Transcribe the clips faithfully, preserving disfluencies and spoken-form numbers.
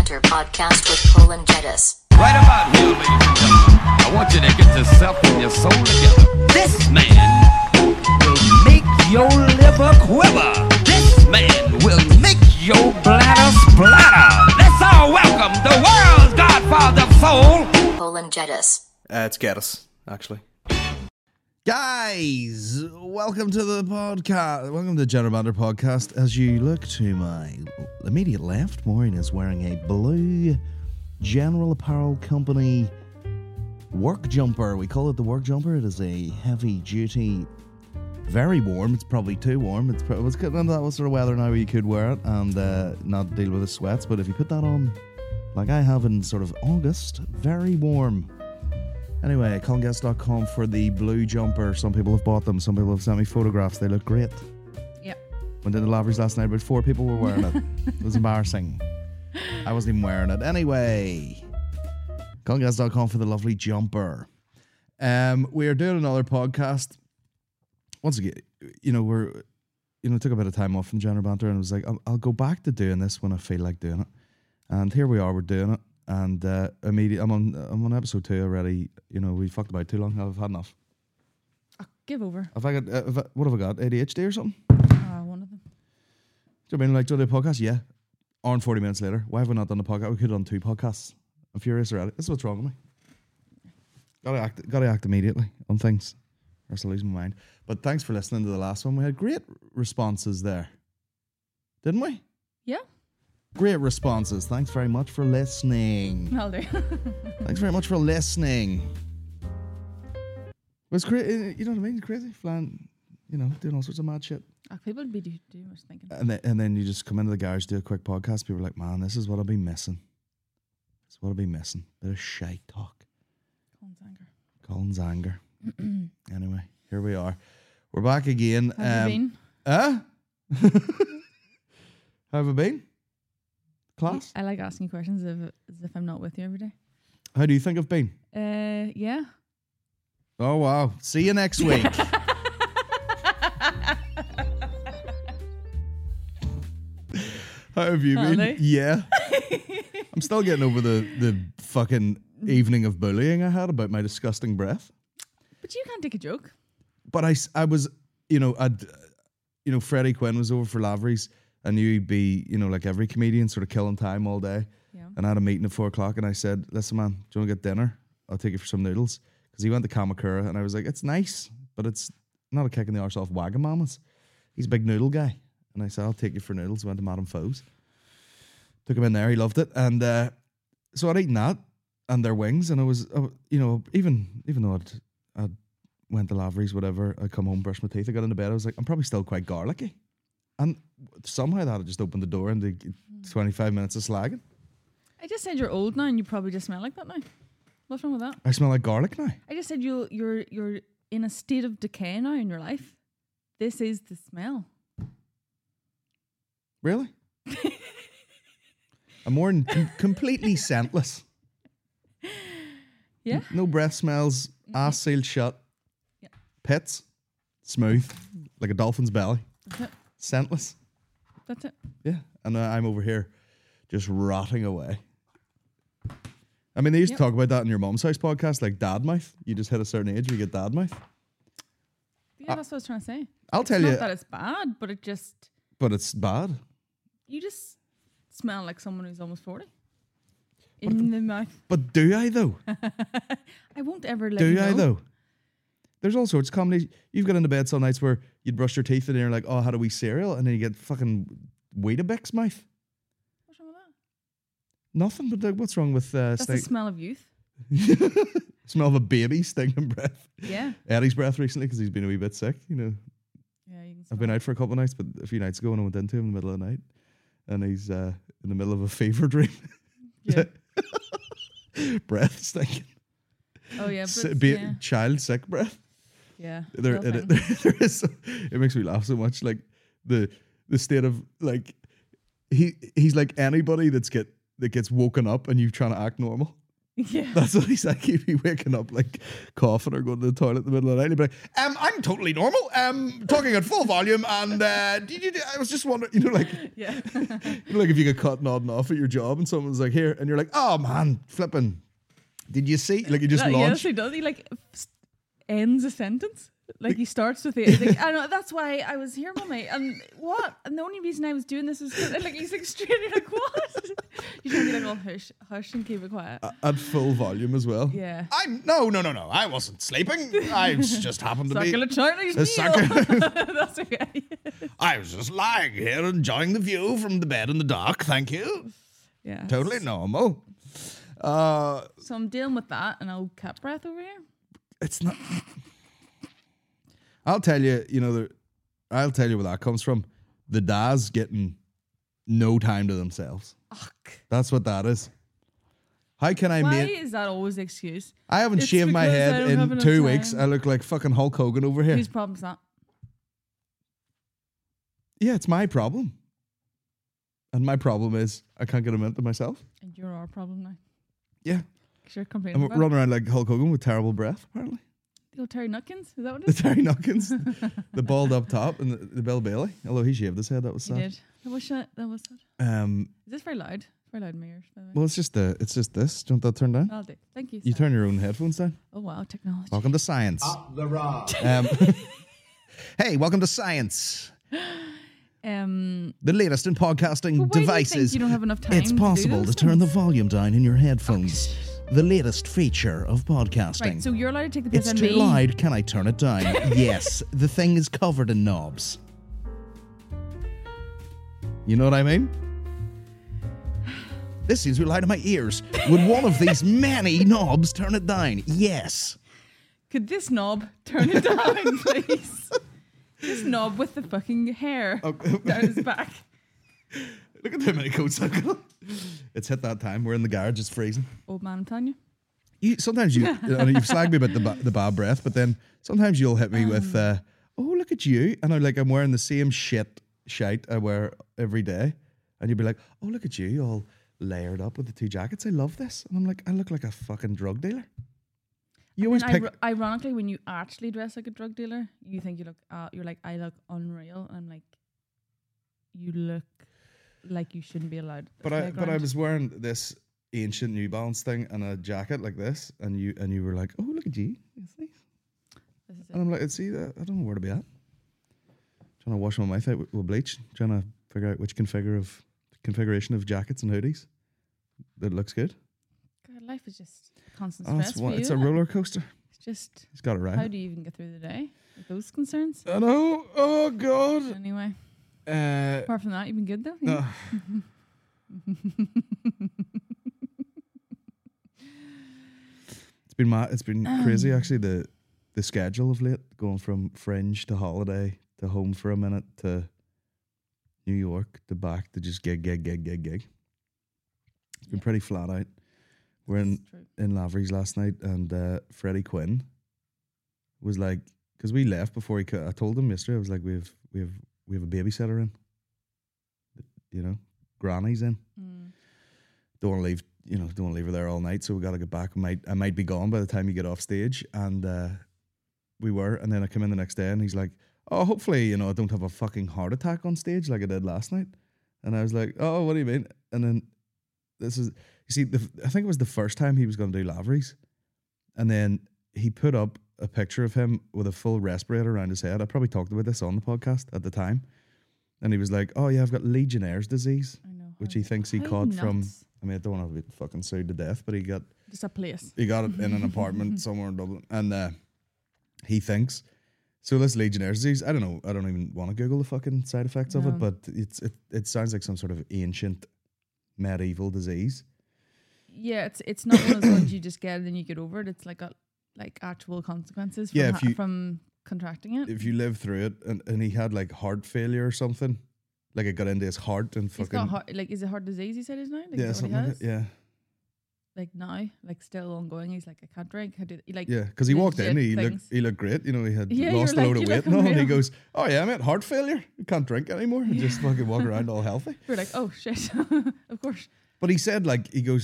Banter podcast with Cole and Jettis. Right about here, ladies and gentlemen, I want you to get yourself and your soul together. This man will make your liver quiver. This man will make your bladder splatter. Let's all welcome the world's godfather of soul, Cole and Jettis. Uh, it's Geddes, actually. Guys, welcome to the podcast. Welcome to the General Banter podcast. As you look to my immediate left, Maureen is wearing a blue General Apparel Company work jumper. We call it the work jumper. It is a heavy duty, very warm. It's probably too warm. It's probably, it's getting into that sort of weather now where you could wear it and uh, not deal with the sweats. But if you put that on, like I have in sort of August, very warm. Anyway, colin guest dot com for the blue jumper. Some people have bought them. Some people have sent me photographs. They look great. Yep. Went into Lavery's last night. About four people were wearing it. It was embarrassing. I wasn't even wearing it. Anyway, colin guest dot com for the lovely jumper. Um, we are doing another podcast. Once again, you know, we're, you know, took a bit of time off from General Banter and I was like, I'll, I'll go back to doing this when I feel like doing it. And here we are, we're doing it. And uh, immediately, I'm on I'm on episode two already. You know, we fucked about too long. I've had enough. Oh, give over. Have I got, uh, have I, what have I got? A D H D or something? Uh, one of them. Do you know what I mean? Like, do I do a podcast? Yeah. Hour and forty minutes later. Why have we not done the podcast? We could have done two podcasts. I'm furious already. This is what's wrong with me. Gotta act, gotta act immediately on things, or else I lose my mind. But thanks for listening to the last one. We had great responses there. Didn't we? Yeah. Great responses. Thanks very much for listening. I'll do. Thanks very much for listening. It was crazy. You know what I mean? Crazy. Flying, you know, doing all sorts of mad shit. Oh, people would be do, do much thinking. And then, and then you just come into the garage, do a quick podcast. People are like, man, this is what I'll be missing. This is what I'll be missing. Bit of shite talk. Colin's anger. Colin's anger. Anyway, here we are. We're back again. Have um, you been? Huh? How have I been? Class? I like asking you questions if, as if I'm not with you every day. How do you think I've been? Uh, yeah. Oh, wow. See you next week. How have you Hello. been? Yeah. I'm still getting over the, the fucking evening of bullying I had about my disgusting breath. But you can't take a joke. But I, s- I was, you know, I'd, you know, Freddie Quinn was over for Lavery's. I knew he'd be, you know, like every comedian, sort of killing time all day. Yeah. And I had a meeting at four o'clock and I said, listen, man, do you want to get dinner? I'll take you for some noodles. Because he went to Kamakura and I was like, it's nice, but it's not a kick in the arse off Wagamama's. He's a big noodle guy. And I said, I'll take you for noodles. Went to Madame Fo's. Took him in there. He loved it. And uh, so I'd eaten that and their wings. And I was, uh, you know, even even though I'd, I'd went to Lavery's, whatever, I'd come home, brush my teeth. I got into bed. I was like, I'm probably still quite garlicky. And somehow that had just opened the door into twenty-five minutes of slagging. I just said you're old now and you probably just smell like that now. What's wrong with that? I smell like garlic now. I just said you you're you're in a state of decay now in your life. This is the smell. Really? I'm more than com- completely scentless. Yeah. No breath smells, ass sealed shut. Yeah. Pits, smooth, like a dolphin's belly. That's it. Scentless. That's it. Yeah. And uh, I'm over here just rotting away. I mean, they used Yep. to talk about that in your mom's house podcast, like dad mouth. You just hit a certain age, you get dad mouth. Yeah, that's what I was trying to say. I'll It's tell not you, that it's bad, but it just but it's bad. you just smell like someone who's almost forty. In the mouth. But do I though? I won't ever let Do you I know. though? There's all sorts of comedy. You've got into bed some nights where you'd brush your teeth and you're like, oh, how do we cereal? And then you get fucking Weetabix mouth. What's wrong with that? Nothing, but like, what's wrong with uh, That's the stink- smell of youth. smell of a baby stinking breath? Yeah. Eddie's breath recently because he's been a wee bit sick. You know, Yeah, you can I've been smell out for a couple of nights, but a few nights ago when I went into him in the middle of the night, and he's uh, in the middle of a fever dream. Yeah. breath stinking. Oh yeah, S- but be- yeah. Child sick breath. Yeah. There, real it, thing. there is. So, it makes me laugh so much. Like the the state of like he he's like anybody that's get that gets woken up and you trying to act normal. Yeah. That's what he's like. He'd be waking up like coughing or going to the toilet in the middle of the night. He'd be like, um, I'm totally normal. Um, talking at full volume. And uh, did you, I was just wondering, you know, like, Yeah. you know, like if you get caught nodding off at your job and someone's like, here, and you're like, oh man, flipping. Did you see? Like you just That- launch. Yes, he does. He like s- ends a sentence. Like he starts with it. He's like, I know that's why I was here, mummy. And what? And the only reason I was doing this is 'cause-" and, like he's like straight. You're like, what? You should be like, all hush, hush, and keep it quiet. At full volume as well. Yeah. I'm no, no, no, no. I wasn't sleeping. I was just happened to be. Suckle a Chinese a meal. sucker. That's okay. I was just lying here enjoying the view from the bed in the dark. Thank you. Yeah. Totally normal. Uh, So I'm dealing with that and old cat breath over here. it's not. I'll tell you. You know, the, I'll tell you where that comes from. The dads getting no time to themselves. Ugh. That's what that is. How can I Why make? is that always the excuse? I haven't It's shaved my because I head don't have in enough two time. weeks. I look like fucking Hulk Hogan over here. Whose problem's that? Yeah, it's my problem. And my problem is I can't get a minute to myself. And you're our problem now. Yeah. 'Cause you're complaining I'm about running around like Hulk Hogan with terrible breath, apparently. the old Terry Nutkins. Is that what it The is? Terry Nutkins, the bald up top, and the, the Bill Bailey. Although he shaved his head, that was He sad. did. That was that. That was that. Um, Is this very loud? It's very loud in my ears, by the way. well, it's just the, it's just this. Do you want that turned down? I'll do. Thank you. You sir. turn your own headphones down. Oh wow, technology. Welcome to science. The Raw. Um, hey, welcome to science. Um, The latest in podcasting but why devices. do you think you don't have enough time? It's to do possible to those turn the things? volume down in your headphones. The latest feature of podcasting. Right, so you're allowed to take the piss It's on too me. loud. Can I turn it down? Yes. The thing is covered in knobs. You know what I mean? This seems to be loud in my ears. Would one of these many knobs turn it down? Yes. Could this knob turn it down, please? This knob with the fucking hair down his back. Look at how many coats I've got. It's hit that time. We're in the garage. It's freezing. Old man, I'm telling you. You, sometimes you, I know you've slagged me about the, ba- the bad breath, but then sometimes you'll hit me with, uh, oh, look at you. And I'm like, I'm wearing the same shit shite I wear every day. And you'd be like, oh, look at you, all layered up with the two jackets. I love this. And I'm like, I look like a fucking drug dealer. You always And pick. ir- ironically, when you actually dress like a drug dealer, you think you look, uh, you're like, I look unreal. And I'm like, you look like you shouldn't be allowed. But I, but I was wearing this ancient New Balance thing and a jacket like this, and you and you were like, oh, look at you. That's nice. This is And I'm like, see, uh, I don't know where to be at. Trying to wash my mouth out with, with bleach. Trying to figure out which configure of configuration of jackets and hoodies that looks good. God, life is just constant Oh, stress. it's, for one, you, it's a isn't it? roller coaster. It's just, He's got it right. how do you even get through the day with those concerns? I know. Oh God. Anyway, Uh, apart from that, you've been good though. yeah? uh, it's been mad. It's been crazy actually. The the schedule of late, going from Fringe to Holiday to Home for a minute to New York to back to just gig, gig, gig, gig, gig. It's been Yeah. pretty flat out. We're in It's true. in Lavery's last night, and uh, Freddie Quinn was like, because we left before he could. I told him yesterday. I was like, we have we have we have a babysitter in. You know, Granny's in. Mm. Don't want to leave. You know, don't want to leave her there all night. So we got to get back. I might I might be gone by the time you get off stage, and uh, we were. And then I come in the next day, and he's like, "Oh, hopefully, you know, I don't have a fucking heart attack on stage like I did last night." And I was like, "Oh, what do you mean?" And then this is, you see, the, I think it was the first time he was going to do Lavery's, and then he put up a picture of him with a full respirator around his head. I probably talked about this on the podcast at the time, and he was like, "Oh yeah, I've got Legionnaire's disease," I know. which how- he thinks he how caught from. nuts. I mean, I don't want to be fucking sued to death, but he got Just a place. he got it in an apartment somewhere in Dublin, and uh, he thinks. So this Legionnaire's disease, I don't know. I don't even want to Google the fucking side effects of No. it, but it's it, it sounds like some sort of ancient medieval disease. Yeah, it's it's not one of those ones you just get and then you get over it. It's like a like actual consequences from Yeah, if ha- you- from contracting it. If you live through it, and, and he had like heart failure or something, like it got into his heart and He's fucking got heart, like is it heart disease? He said is now. Like, yeah, is that what he something like has? that. Yeah, Like now, like still ongoing. He's like, I can't drink. I do he, like yeah. Because he walked in, legit he looked things. he looked great. You know, he had Yeah, lost a you're load like, of you weight look and all, and he unreal. goes, "Oh yeah, I'm at heart failure. I can't drink anymore. And just fucking walk around all healthy." We're like, oh shit, of course. But he said, like, he goes,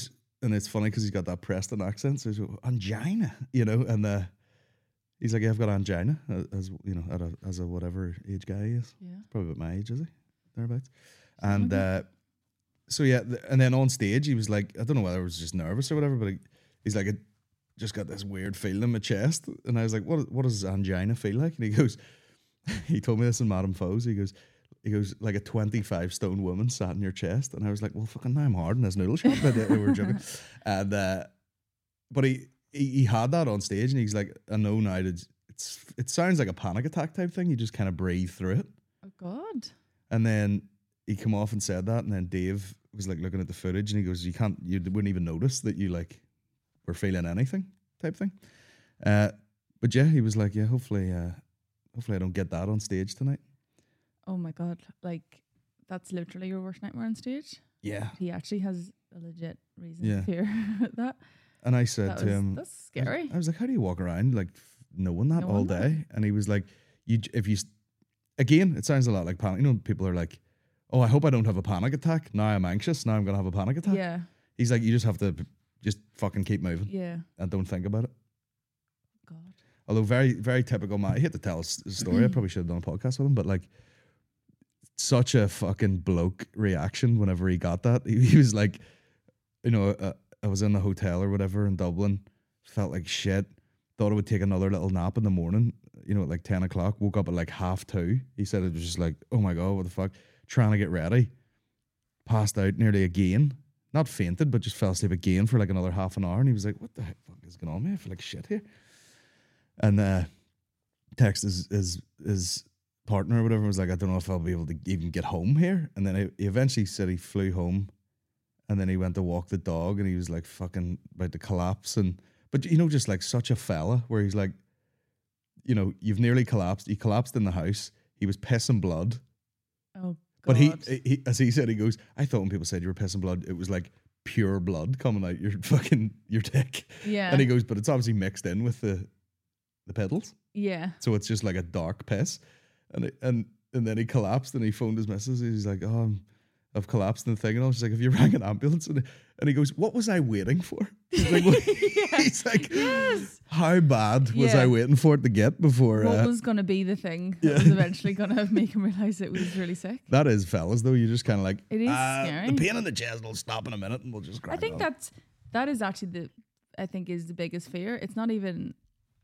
and it's funny because he's got that Preston accent. So he's like, angina, you know, and uh, he's like, yeah, I've got angina, uh, as you know, at a, as a whatever age guy he is. Yeah. Probably about my age, is he? Thereabouts. And uh, so yeah, th- and then on stage he was like, I don't know whether I was just nervous or whatever, but he, he's like, I just got this weird feeling in my chest, and I was like, what what does angina feel like? And he goes, he told me this in Madame Fo's. He goes, he goes like a twenty-five stone woman sat in your chest, and I was like, well, fucking now I'm hard in this noodle shop. But we were joking, and uh, but he, he he had that on stage, and he's like, I know now that it's it sounds like a panic attack type thing. You just kind of breathe through it. Oh God. And then he come off and said that, and then Dave was like looking at the footage, and he goes, "You can't, you wouldn't even notice that you like were feeling anything," type thing. Uh, but yeah, he was like, "Yeah, hopefully, uh, hopefully I don't get that on stage tonight." Oh my God. Like, that's literally your worst nightmare on stage? Yeah, He actually has a legit reason Yeah. to fear that. and I said That to was, him, that's I was- scary. I was like, "How do you walk around like f- knowing that all Knowing that? day?" And he was like, "You, j- if you, s- again, it sounds a lot like panic. You know, people are like, oh, I hope I don't have a panic attack. Now I'm anxious. Now I'm gonna have a panic attack." Yeah. He's like, you just have to p- just fucking keep moving Yeah. and don't think about it. God. Although very, very typical man. I hate to tell his his story. I probably should have done a podcast with him, but like, such a fucking bloke reaction whenever he got that. He, he was like, you know, uh, I was in the hotel or whatever in Dublin, felt like shit. Thought I would take another little nap in the morning. You know, at like ten o'clock. Woke up at like half two. He said it was just like, oh my god, what the fuck? Trying to get ready. Passed out nearly again. Not fainted, but just fell asleep again for like another half an hour. And he was like, what the heck fuck is going on, man? I feel like shit here. And uh, text his, his, his partner or whatever was like, I don't know if I'll be able to even get home here. And then he, he eventually said he flew home, and then he went to walk the dog, and he was like fucking about to collapse. And but you know, just like such a fella where he's like, you know, you've nearly collapsed. He collapsed in the house. He was pissing blood. Oh God. But he, he, as he said, he goes, I thought when people said you were pissing blood, it was like pure blood coming out your fucking your dick. Yeah. And he goes, but it's obviously mixed in with the the pedals, Yeah. so it's just like a dark piss. And it, and and then he collapsed, and he phoned his missus. He's like, oh, I'm, I've collapsed in the thing, and all. She's like, have you rang an ambulance? And, and he goes, what was I waiting for? He's like, what? He's like, Yes. how bad was Yeah. I waiting for it to get before? What Uh, was going to be the thing Yeah. that was eventually going to make him realize it was really sick? that is, fellas, though. You're just kind of like, It is uh, scary. the pain in the chest will stop in a minute, and we'll just. I crack think on. that's that is actually the I think is the biggest fear. It's not even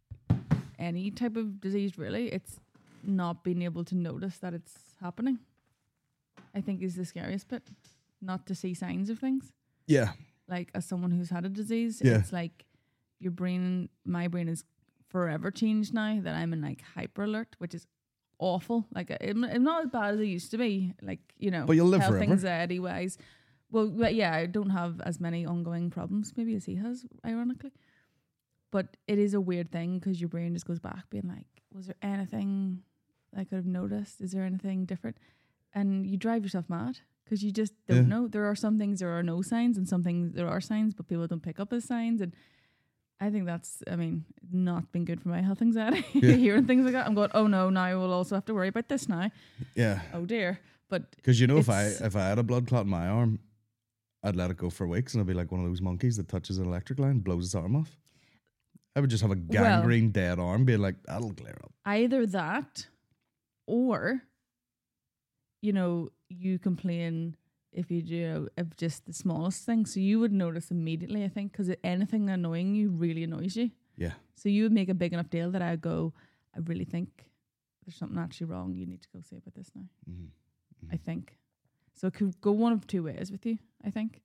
any type of disease really. It's not being able to notice that it's happening. I think is the scariest bit. Not to see signs of things. Yeah, Like as someone who's had a disease, Yeah. it's like your brain my brain is forever changed now that I'm in like hyper alert, which is awful. Like I'm, I'm not as bad as I used to be. Like, you know, But you'll live health forever. anxiety wise. Well, but yeah, I don't have as many ongoing problems maybe as he has, ironically. But it is a weird thing because your brain just goes back being like, was there anything I could have noticed? Is there anything different? And you drive yourself mad because you just don't Yeah. know. There are some things there are no signs, and some things there are signs, but people don't pick up as signs. And I think that's, I mean, not been good for my health anxiety. Yeah. Hearing things like that, I'm going, oh no, now I will also have to worry about this now. yeah. Oh dear. But Because you know, if I It's- if I had a blood clot in my arm, I'd let it go for weeks, and I'd be like one of those monkeys that touches an electric line, blows its arm off. I would just have a gangrene dead arm, being like, that'll clear up. either that or, you know, you complain if you do of just the smallest thing. So you would notice immediately, I think, because anything annoying you really annoys you. Yeah. So you would make a big enough deal that I would go, I really think there's something actually wrong. You need to go see about this now. Mm-hmm. I think. So it could go one of two ways with you, I think.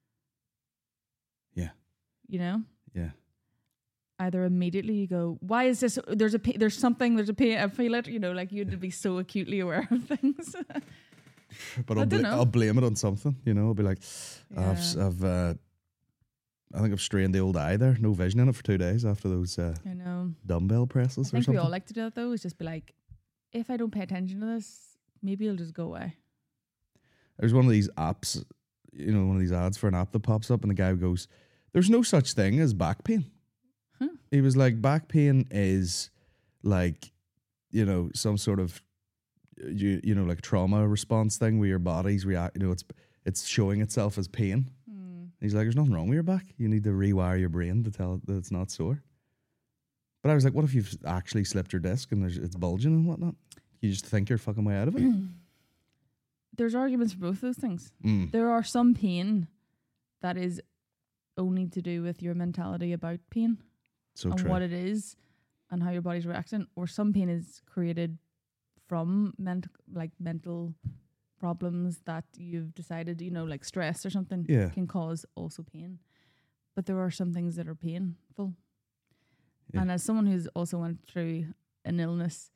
Yeah. You know? Yeah. Either immediately you go, why is this? There's a, pa- there's something, there's a pain, I feel it, you know, like you'd be so acutely aware of things. But I I'll, don't bla- know. I'll blame it on something, you know. I'll be like, I've, s- Yeah. I've uh, I think I've strained the old eye there. No vision in it for two days after those uh, I know. dumbbell presses I or think something. we all like to do that though, is just be like, if I don't pay attention to this, maybe it'll just go away. There's one of these apps, you know, one of these ads for an app that pops up, and the guy goes, there's no such thing as back pain. Huh. He was like, back pain is like, you know, some sort of, you you know, like trauma response thing where your body's react, you know, it's it's showing itself as pain. Hmm. He's like, there's nothing wrong with your back. You need to rewire your brain to tell it that it's not sore. But I was like, what if you've actually slipped your disc and there's, it's bulging and whatnot? You just think you're fucking way out of it? There's arguments for both those things. Mm. There are some pain that is only to do with your mentality about pain So and true. what it is and how your body's reacting, or some pain is created from ment- like mental problems that you've decided, you know, like stress or something Yeah. can cause also pain. But there are some things that are painful. Yeah. And as someone who's also went through an illness,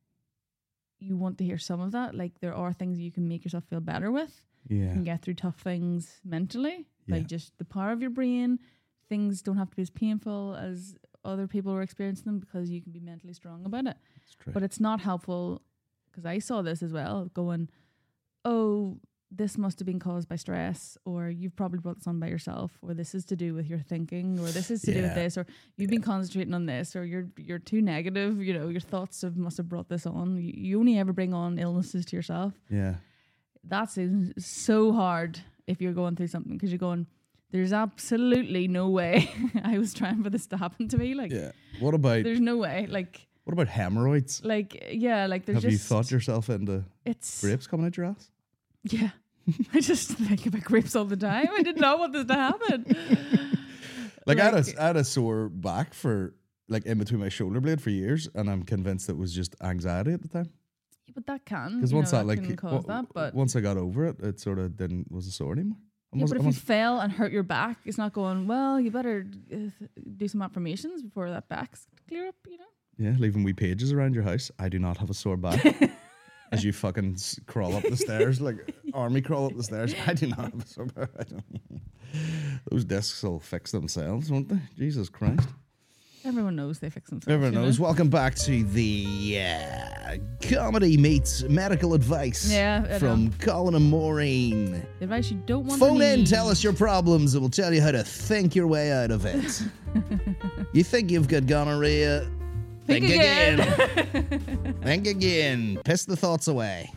you want to hear some of that. Like, there are things you can make yourself feel better with. You Yeah. can get through tough things mentally. Yeah. Like just the power of your brain. Things don't have to be as painful as other people are experiencing them because you can be mentally strong about it. It's true. But it's not helpful, because I saw this as well, going, oh, this must have been caused by stress, or you've probably brought this on by yourself, or this is to do with your thinking, or this is to do Yeah. with this, or you've been concentrating on this, or you're you're too negative, you know, your thoughts have must have brought this on. You, you only ever bring on illnesses to yourself. yeah. That's so hard if you're going through something, because you're going, there's absolutely no way I was trying for this to happen to me. Like, Yeah. What about there's no way. Like, what about hemorrhoids? like, yeah, like there's Have you just, thought yourself into it's, grapes coming out your ass? yeah. I just think about grapes all the time. I did not want this to happen. Like, I, had Like- a, I had a sore back for, like, in between my shoulder blade for years, and I'm convinced it was just anxiety at the time. Yeah, but that can, Because you once know, that, like, can cause wa- that. But once I got over it, it sort of didn't, wasn't sore anymore. I yeah, must- but I if you must- fell and hurt your back, it's not going, well, you better uh, do some affirmations before that back's clear up, you know? yeah, leaving wee pages around your house. I do not have a sore back. As you fucking s- crawl up the stairs, like army crawl up the stairs. I do not have a sore back. I don't. Those discs will fix themselves, won't they? Jesus Christ. Everyone knows they fix themselves. Everyone you know? knows. Welcome back to the uh, comedy meets medical advice Yeah, I from know. Colin and Maureen. The advice you don't want Phone to in, need. tell us your problems, and we'll tell you how to think your way out of it. You think you've got gonorrhea? Think Think again. again. Think again. Piss the thoughts away.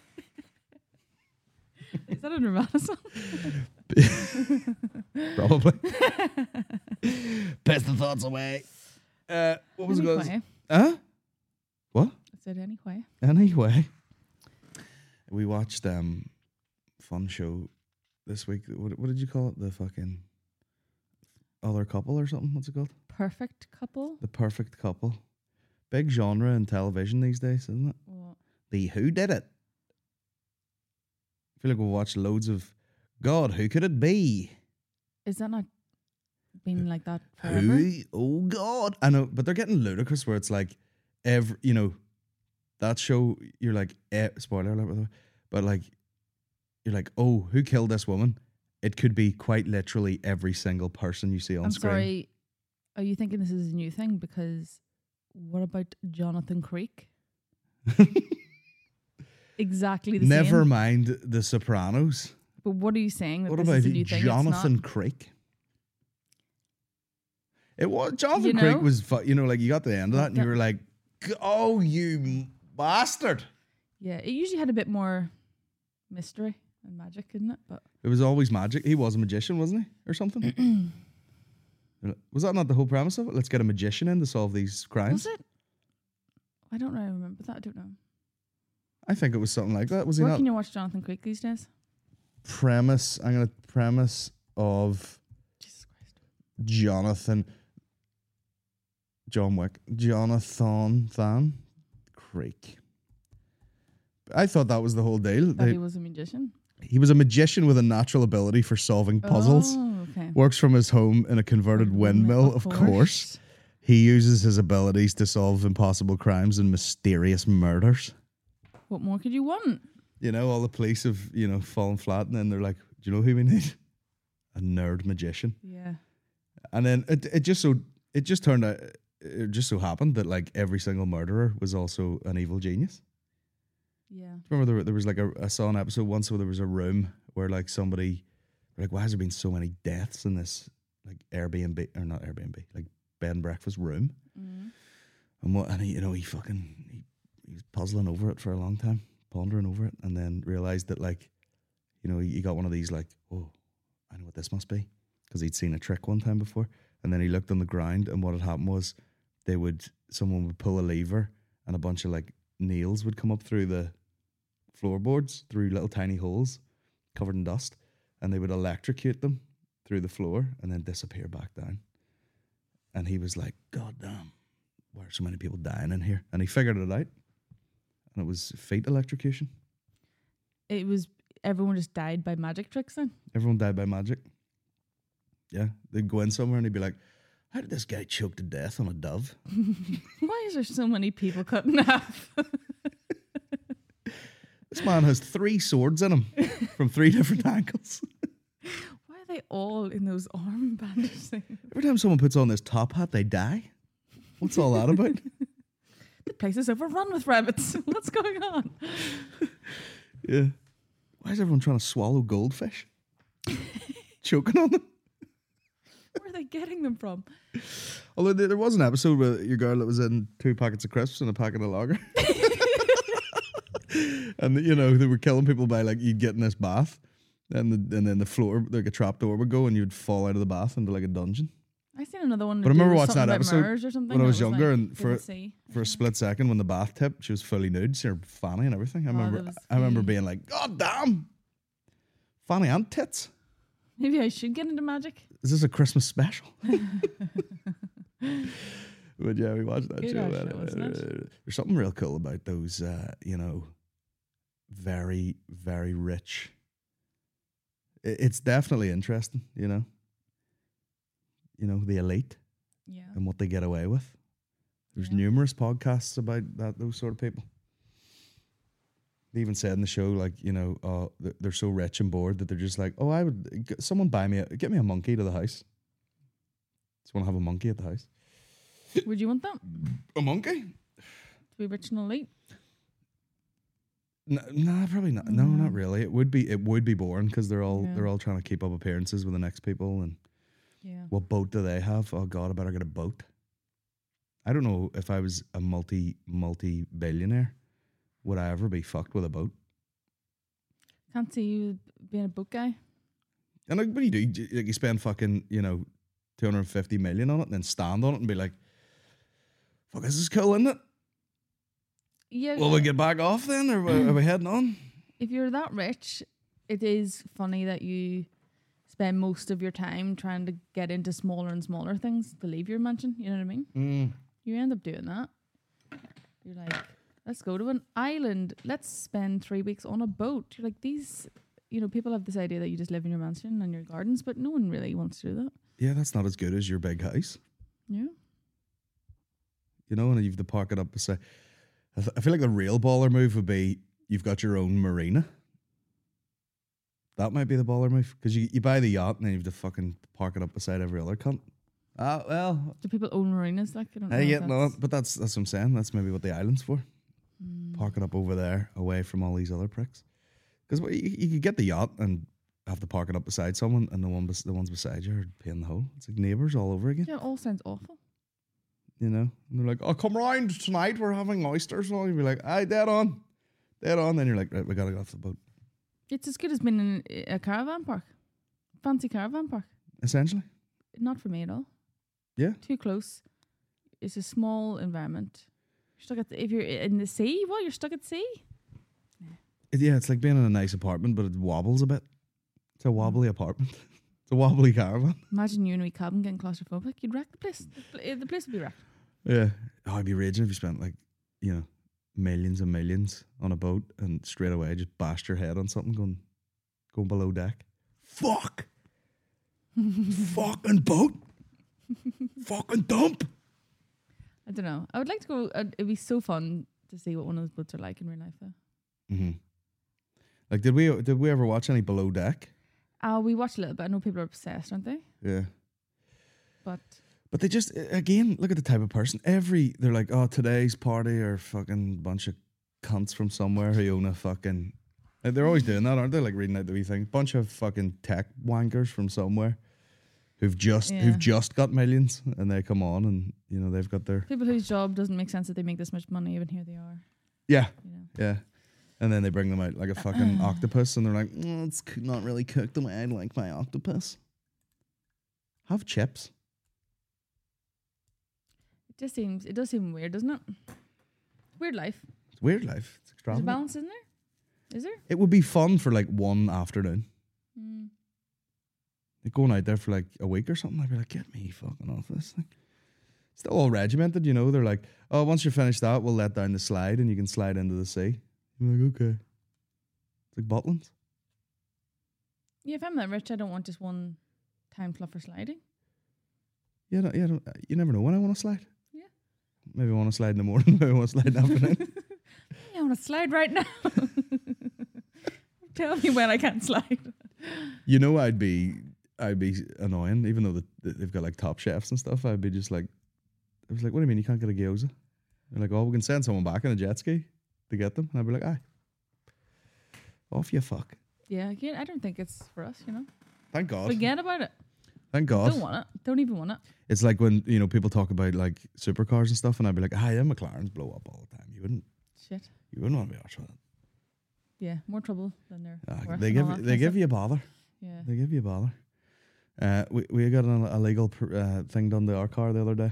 Is that a Nirvana song? Probably. Piss the thoughts away. Uh, what was it called? Anyway, Huh? What? I said anyway. Anyway, we watched um fun show this week. What, what did you call it? The fucking other couple or something? What's it called? Perfect couple. The perfect couple. Big genre in television these days, isn't it? What? The Who Did It. I feel like we'll watch loads of God. Who could it be? Is that not been like that forever? Who? Oh God! I know, but they're getting ludicrous. Where it's like every, you know, that show. You're like, eh, spoiler alert, by the way, but like, you're like, oh, who killed this woman? It could be quite literally every single person you see on I'm screen. sorry. Are you thinking this is a new thing? Because what about Jonathan Creek? Exactly the Never same. mind The Sopranos. But what are you saying? That What this about is a new thing? Jonathan It's Creek? It was Jonathan You Creek know? was, fu- you know, like you got to the end of that, and you That- were like, "G- "Oh, you m- bastard!" not. Yeah, it usually had a bit more mystery and magic, isn't it? But It was always magic. He was a magician, wasn't he, or something? Was that not the whole premise of it? Let's get a magician in to solve these crimes. was it? I don't really remember that. I don't know. I think it was something like that. Was he Where not? can you watch Jonathan Creek these days? Premise. I'm gonna premise of Jesus Christ. Jonathan. John Wick. Jonathan Van Creek. I thought that was the whole deal. That They- he was a magician. he was a magician with a natural ability for solving puzzles. Oh, okay. Works from his home in a converted windmill, of course. He uses his abilities to solve impossible crimes and mysterious murders. What more could you want? You know, all the police have, you know, fallen flat, and then they're like, do you know who we need? A nerd magician. Yeah. And then it it just so it just turned out it just so happened that like every single murderer was also an evil genius. Yeah. Remember there, there was like a I saw an episode once where there was a room where like somebody like, why has there been so many deaths in this like Airbnb or not Airbnb, like bed and breakfast room? Mm. And what and he, you know, he fucking he, he was puzzling over it for a long time, pondering over it, and then realized that like, you know, he, he got one of these like, oh, I know what this must be, because he'd seen a trick one time before. And then he looked on the ground, and what had happened was they would someone would pull a lever, and a bunch of like nails would come up through the floorboards, through little tiny holes covered in dust, and they would electrocute them through the floor and then disappear back down. And he was like, God damn, why are so many people dying in here? And he figured it out. And it was feet electrocution. It was everyone just died by magic tricks then. Everyone died by magic. Yeah, they'd go in somewhere and he'd be like, how did this guy choke to death on a dove? Why is there so many people cut in half? This man has three swords in him from three different angles. Why are they all in those arm bandages? Every time someone puts on this top hat, they die. What's all that about? The place is overrun with rabbits. What's going on? Yeah. Why is everyone trying to swallow goldfish? Choking on them. Where are they getting them from? Although there was an episode with your girl that was in two packets of crisps and a packet of lager. And, you know, they were killing people by, like, you'd get in this bath and the, and then the floor, like a trap door would go and you'd fall out of the bath into, like, a dungeon. I seen another one. But I remember watching that about episode Mers or something, when I was that younger, like, and for didn't see. for a split second when the bath tipped, she was fully nude, see her fanny and everything. I Oh, remember that was I remember good. being like, God damn, fanny and tits. Maybe I should get into magic. Is this a Christmas special? But yeah, we watched that Good show. ass show, anyway. wasn't it? There's something real cool about those, uh, you know, very, very rich. I- It's definitely interesting, you know. You know, the elite Yeah. and what they get away with. There's Yeah. numerous podcasts about that, those sort of people. They even said in the show, like, you know, uh, th- they're so rich and bored that they're just like, oh, I would, g- someone buy me, a, get me a monkey to the house. Just want to have a monkey at the house. Would you want that? A monkey? To be rich and elite? No, nah, probably not. No, not really. It would be, it would be boring because they're all, Yeah. they're all trying to keep up appearances with the next people. And Yeah. what boat do they have? Oh God, I better get a boat. I don't know if I was a multi, multi billionaire, would I ever be fucked with a boat? Can't see you being a boat guy. And like, what do you do? You, like, you spend fucking, you know, two hundred fifty million on it and then stand on it and be like, fuck, this is cool, isn't it? Yeah. Will we get back off then, or are we heading on? If you're that rich, it is funny that you spend most of your time trying to get into smaller and smaller things to leave your mansion. You know what I mean? Mm. You end up doing that. You're like, let's go to an island. Let's spend three weeks on a boat. You're like, these, you know, people have this idea that you just live in your mansion and your gardens, but no one really wants to do that. Yeah, that's not as good as your big house. Yeah. You know, and you've to park it up beside. I, th- I feel like the real baller move would be you've got your own marina. That might be the baller move because you, you buy the yacht and then you have to fucking park it up beside every other cunt. Ah, well, Do people own marinas? Like, I don't know. I if get no, that's- but that's that's what I'm saying. That's maybe what the island's for. Park it up over there, away from all these other pricks. Because you, you could get the yacht and have to park it up beside someone, and the one bes- the ones beside you are paying the whole. It's like neighbours all over again. Yeah, it all sounds awful. You know, and they're like, "Oh, come round tonight. We're having oysters." And all you'd be like, "Aye, dead on, dead on." Then you're like, "Right, we gotta get off the boat." It's as good as being in a caravan park. Fancy caravan park. Essentially, Not for me at all. yeah. Too close. It's a small environment. You're stuck at the, if you're in the sea, what? You're stuck at sea? It- yeah, it's like being in a nice apartment, but it wobbles a bit. It's a wobbly apartment. It's a wobbly caravan. Imagine you in a wee cabin getting claustrophobic. You'd wreck the place. The pl- the place would be wrecked. Yeah. Oh, I'd be raging if you spent like, you know, millions and millions on a boat and straight away just bashed your head on something going going below deck. Fuck. Fucking boat. Fucking dump. I don't know. I would like to go. Uh, it'd be so fun to see what one of those boats are like in real life, though. Mm-hmm. Like, did we did we ever watch any Below Deck? Uh, we watch a little bit. I know people are obsessed, aren't they? Yeah. But But they just, again, look at the type of person. Every, they're like, oh, today's party are fucking bunch of cunts from somewhere who own a fucking, like, they're always doing that, aren't they? Like reading out the wee thing. Bunch of fucking tech wankers from somewhere who've just, Yeah. who've just got millions and they come on and, you know, they've got their, people whose job doesn't make sense that they make this much money, even here they are. yeah, You know. yeah. And then they bring them out like a fucking octopus, and they're like, mm, it's c- not really cooked the way I'd like my octopus. Have chips. It just seems, it does seem weird, doesn't it? Weird life. It's weird life. It's There's a extravagant. balance, isn't there? Is there? It would be fun for like one afternoon. Mm. Like going out there for like a week or something, I'd be like, get me fucking off this thing. Still all regimented, you know. They're like, oh, once you finish that, we'll let down the slide and you can slide into the sea. You're like, okay. It's like Butlins. Yeah, if I'm that rich, I don't want just one time slot for sliding. Yeah, no, yeah, no, you never know when I want to slide. Yeah. Maybe I want to slide in the morning, maybe I want to slide in the afternoon. Yeah, I want to slide right now. Tell me when I can't slide. You know, I'd be, I'd be annoying, even though the, they've got like top chefs and stuff. I'd be just like, I was like, what do you mean you can't get a gyoza? They're like, oh, we can send someone back in a jet ski to get them. And I'd be like, aye, off you fuck. Yeah, again, I don't think it's for us, you know. Thank God. Forget about it. Thank God. Don't want it. Don't even want it. It's like when, you know, people talk about like supercars and stuff, and I'd be like, aye, them McLarens blow up all the time. You wouldn't, Shit. you wouldn't want to be watching it. Yeah, more trouble than they're Uh, worth. they and give all that they kind give of you a bother. stuff. Yeah. They give you a bother. Uh, we we got an illegal pr- uh, thing done to our car the other day.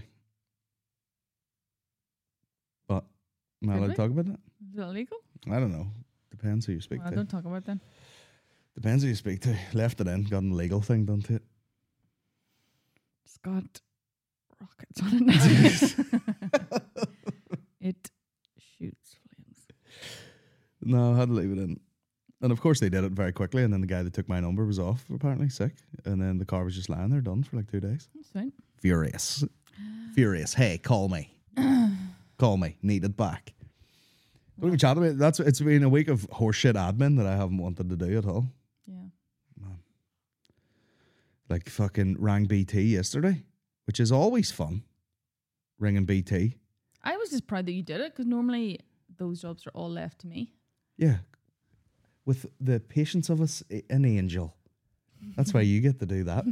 But am I Did allowed we? to talk about that? Is it illegal? I don't know. Depends who you speak Well, to. don't talk about them. Depends who you speak to. Left it in, got an illegal thing done to it. It's got rockets on it now. It shoots flames. No, I had to leave it in. And of course they did it very quickly, and then the guy that took my number was off, apparently sick. And then the car was just lying there done for like two days. That's fine. Furious. Furious. Hey, call me. Call me. Need it back. Don't even chat about it. That's it's been a week of horseshit admin that I haven't wanted to do at all. Yeah. Like fucking rang B T yesterday, which is always fun. Ringing B T. I was just proud that you did it because normally those jobs are all left to me. Yeah. With the patience of us, an angel. That's why you get to do that.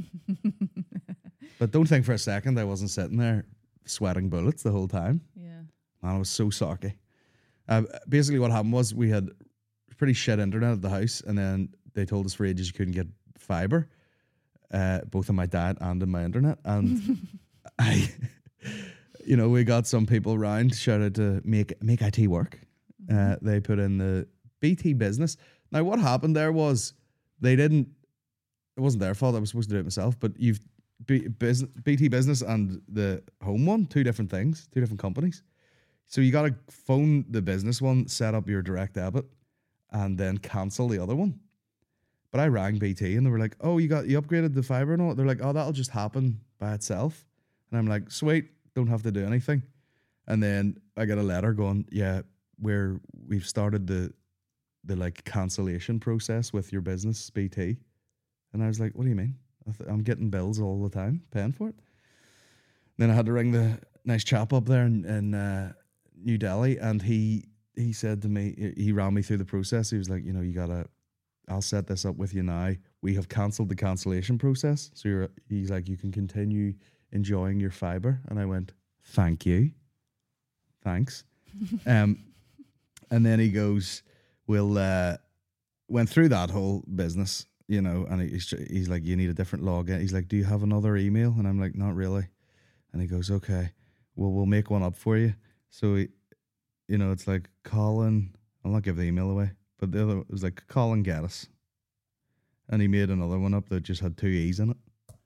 But don't think for a second I wasn't sitting there sweating bullets the whole time. Yeah. Man, I was so sorry. Uh, basically, what happened was we had pretty shit internet at the house, and then they told us for ages you couldn't get fiber, uh, both on my dad and in my internet. And I, you know, we got some people around shouted to make make I T work. Uh, they put in the B T business. Now, what happened there was they didn't. It wasn't their fault. I was supposed to do it myself. But you've B, business, B T business and the home one, two different things, two different companies. So you got to phone the business one, set up your direct debit, and then cancel the other one. But I rang B T and they were like, "Oh, you got you upgraded the fiber and all." They're like, "Oh, that'll just happen by itself." And I'm like, "Sweet, don't have to do anything." And then I got a letter going, "Yeah, we're we've started the the like cancellation process with your business B T." And I was like, "What do you mean? I th- I'm getting bills all the time, paying for it." Then I had to ring the nice chap up there in, in uh, New Delhi, and he he said to me, he ran me through the process. He was like, "You know, you gotta, I'll set this up with you now. We have cancelled the cancellation process, so you're." He's like, "You can continue enjoying your fiber." And I went, "Thank you, thanks." um, and then he goes, "We'll." Uh, went through that whole business. You know, and he's he's like, "You need a different login." He's like, "Do you have another email?" And I'm like, "Not really." And he goes, "Okay, well, we'll make one up for you." So, he, you know, it's like Colin. I'll not give the email away, but the other it was like Colin Gaddis, and he made another one up that just had two e's in it.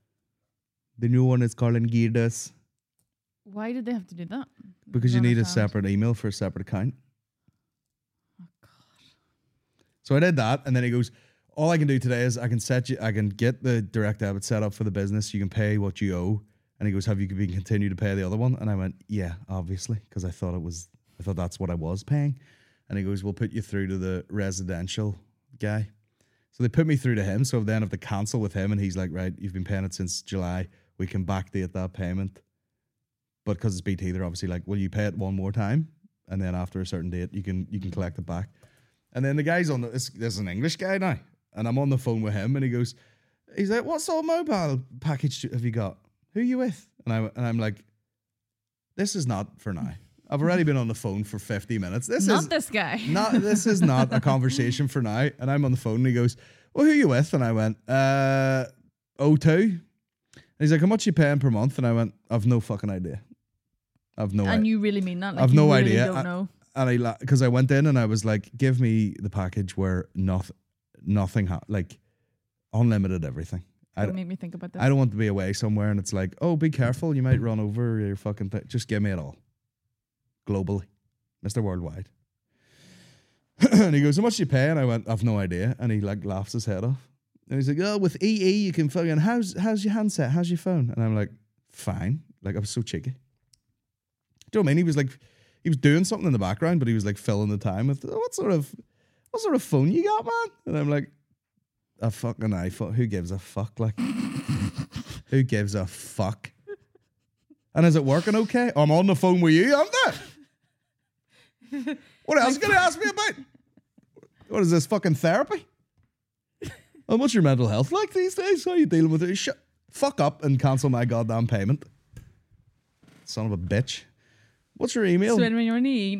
The new one is Colin Gaddis Why did they have to do that? because I you don't need a understand. separate email for a separate account. Oh God. So I did that, and then he goes, "All I can do today is I can set you, I can get the direct debit set up for the business. You can pay what you owe." And he goes, "Have you been continue to pay the other one?" And I went, "Yeah, obviously," because I thought it was, I thought that's what I was paying. And he goes, "We'll put you through to the residential guy." So they put me through to him. So then I have to cancel with him, and he's like, "Right, you've been paying it since July. We can backdate that payment." But because it's B T, they're obviously like, "Will you pay it one more time? And then after a certain date, you can you can collect it back." And then the guy's on the, this, this is an English guy now. And I'm on the phone with him, and he goes, he's like, "What sort of mobile package have you got? Who are you with?" And I and I'm like, "This is not for now." I've already been on the phone for fifty minutes. This Not is this guy. not. This is not a conversation for now. And I'm on the phone, and he goes, "Well, who are you with?" And I went, "Uh, O two." And he's like, "How much you paying per month?" And I went, "I've no fucking idea. I've no And idea." you really mean that? Like I've you no really idea. Don't I- know. And I, because I went in and I was like, "Give me the package where nothing, nothing, ha- like unlimited everything." I Don't d- make me think about this. I don't want to be away somewhere and it's like, "Oh, be careful, you might run over your fucking thing." Just give me it all, globally, Mister Worldwide. And he goes, "How much do you pay?" And I went, "I've no idea." And he like laughs his head off. And he's like, "Oh, with E E you can fucking how's how's your handset? How's your phone?" And I'm like, "Fine." Like I was so cheeky. Do you know what I mean? He was like, he was doing something in the background, but he was like filling the time with, "Oh, what sort of, what sort of phone you got, man?" And I'm like, "A fucking iPhone. Who gives a fuck? Like, who gives a fuck?" And is it working okay? I'm on the phone with you, aren't I? What else are you gonna ask me about? What is this fucking therapy? And what's your mental health like these days? How are you dealing with it? Shut, fuck up and cancel my goddamn payment. Son of a bitch. What's your email? So when you're on E.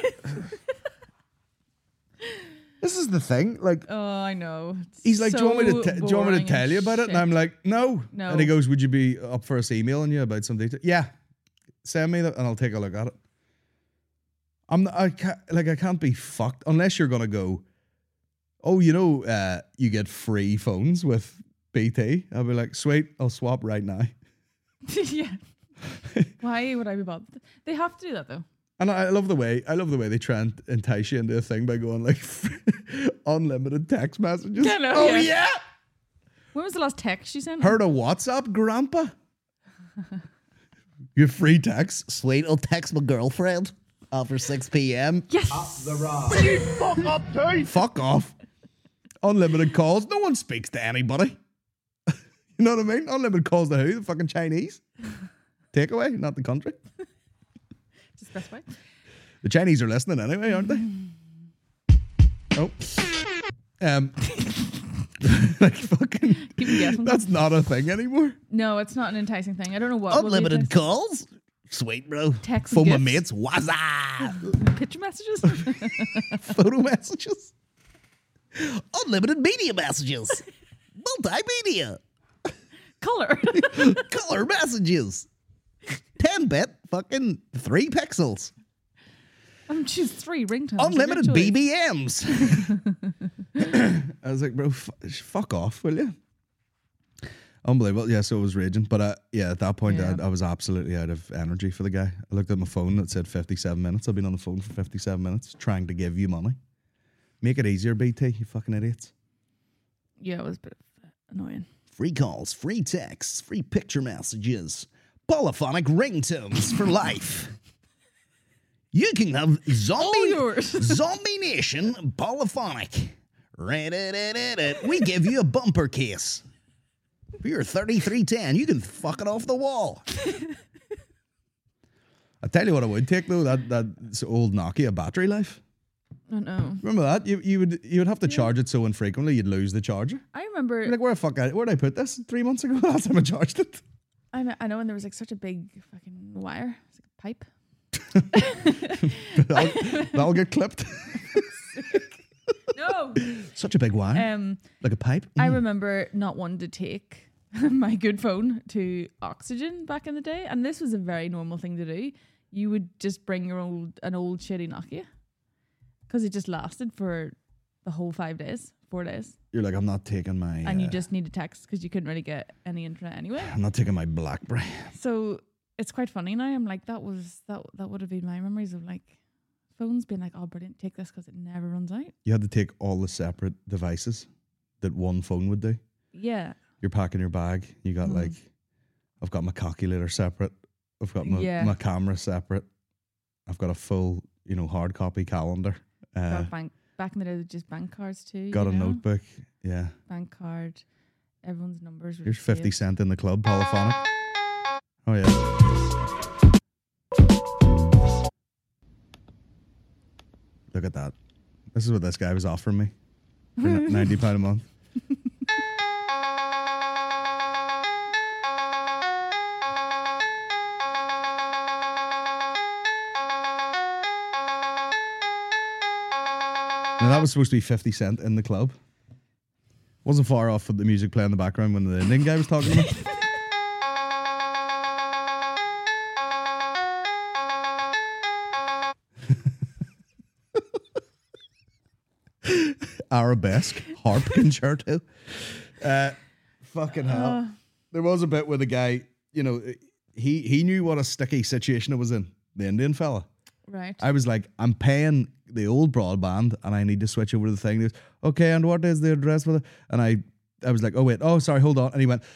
This is the thing. Like, Oh, I know. It's he's like, "Do you want me to so te- do you want me to boring tell and you about it?" And shit. I'm like, "No." No. And he goes, "Would you be up for us emailing you about some detail?" "Yeah, send me that and I'll take a look at it." I'm not, I can't, like I can't be fucked unless you're gonna go, "Oh, you know, uh, you get free phones with B T." I'll be like, "Sweet, I'll swap right now." Yeah. Why would I be bothered? They have to do that though. And I love the way I love the way they try and entice you into a thing by going like unlimited text messages. I know, oh yeah. yeah. When was the last text you sent? Heard of WhatsApp, Grandpa? You have free text. Sweet, I'll text my girlfriend after six p.m. Yes. Fuck off. Unlimited calls. No one speaks to anybody. You know what I mean? Unlimited calls to who? The fucking Chinese? Takeaway, not the country. Just specify. The Chinese are listening anyway, aren't they? Oh. Um. Like fucking. Keep me guessing. That's not a thing anymore. No, it's not an enticing thing. I don't know what. what would be Unlimited enticing. calls. Sweet, bro. Text For my gifts. mates. What's up? Picture messages. Photo messages. Unlimited media messages. Multimedia. Color. Color messages. ten bit. Fucking three pixels. I'm choose three ringtones. Your Unlimited choice. B B Ms. I was like, "Bro, f- fuck off, will you?" Unbelievable. Yeah, so it was raging. But uh, yeah, at that point, Yeah. I, I was absolutely out of energy for the guy. I looked at my phone, it said fifty-seven minutes. I've been on the phone for fifty-seven minutes trying to give you money. Make it easier, B T, you fucking idiots. Yeah, it was a bit annoying. Free calls, free texts, free picture messages, polyphonic ringtones for life. You can have zombie, All yours. zombie nation polyphonic. Ra-da-da-da-da. We give you a bumper case. For your thirty-three ten, you can fuck it off the wall. I tell you what I would take though, that that old Nokia battery life. Oh no. Remember that? You you would you would have to charge it so infrequently you'd lose the charger. I remember. You're like, where the fuck I, where did I put this? Three months ago, last time I charged it. I know, I know when there was like such a big fucking wire. It's like a pipe. that'll, that'll get clipped. No. Such a big wire. Um, Like a pipe. I remember not wanting to take my good phone to Oxygen back in the day, and this was a very normal thing to do. You would just bring your old an old shitty Nokia because it just lasted for the whole five days, four days, You're like, I'm not taking my. and you uh, just need to text because you couldn't really get any internet anyway. I'm not taking my BlackBerry. So it's quite funny now. I'm like, that was that that would have been my memories of like phones being like, oh, brilliant, take this because it never runs out. You had to take all the separate devices that one phone would do. Yeah, You're packing your bag. You got like, I've got my calculator separate. I've got my, Yeah. my camera separate. I've got a full, you know, hard copy calendar. got Uh, a bank. Back in the day, there was just bank cards too. got you a know? notebook. Yeah. Bank card. Everyone's numbers. Were Here's saved. fifty Cent in the club, polyphonic. Oh, yeah. Look at that. This is what this guy was offering me for n- ninety pounds a month. Now that was supposed to be fifty Cent in the club. Wasn't far off with the music playing in the background when the Indian guy was talking to me. Arabesque harp concerto. Uh, fucking hell. Uh. There was a bit where the guy, you know, he he knew what a sticky situation it was in, the Indian fella. Right. I was like, I'm paying the old broadband and I need to switch over to the thing. He goes, okay, and what is the address for the... And I, I was like, oh, wait, oh, sorry, hold on. And he went,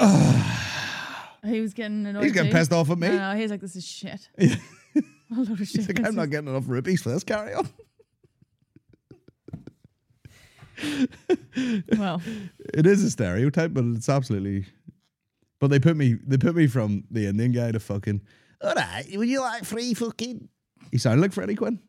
He was getting annoyed. he's getting too. pissed off at me. I know, he's like, this is shit. A load of shit. He's like, This I'm not is- getting enough rupees for this, carry on. Well, It is a stereotype, but it's absolutely... But they put me they put me from the Indian guy to fucking, all right, would you like free fucking... He sounded like Freddie Quinn.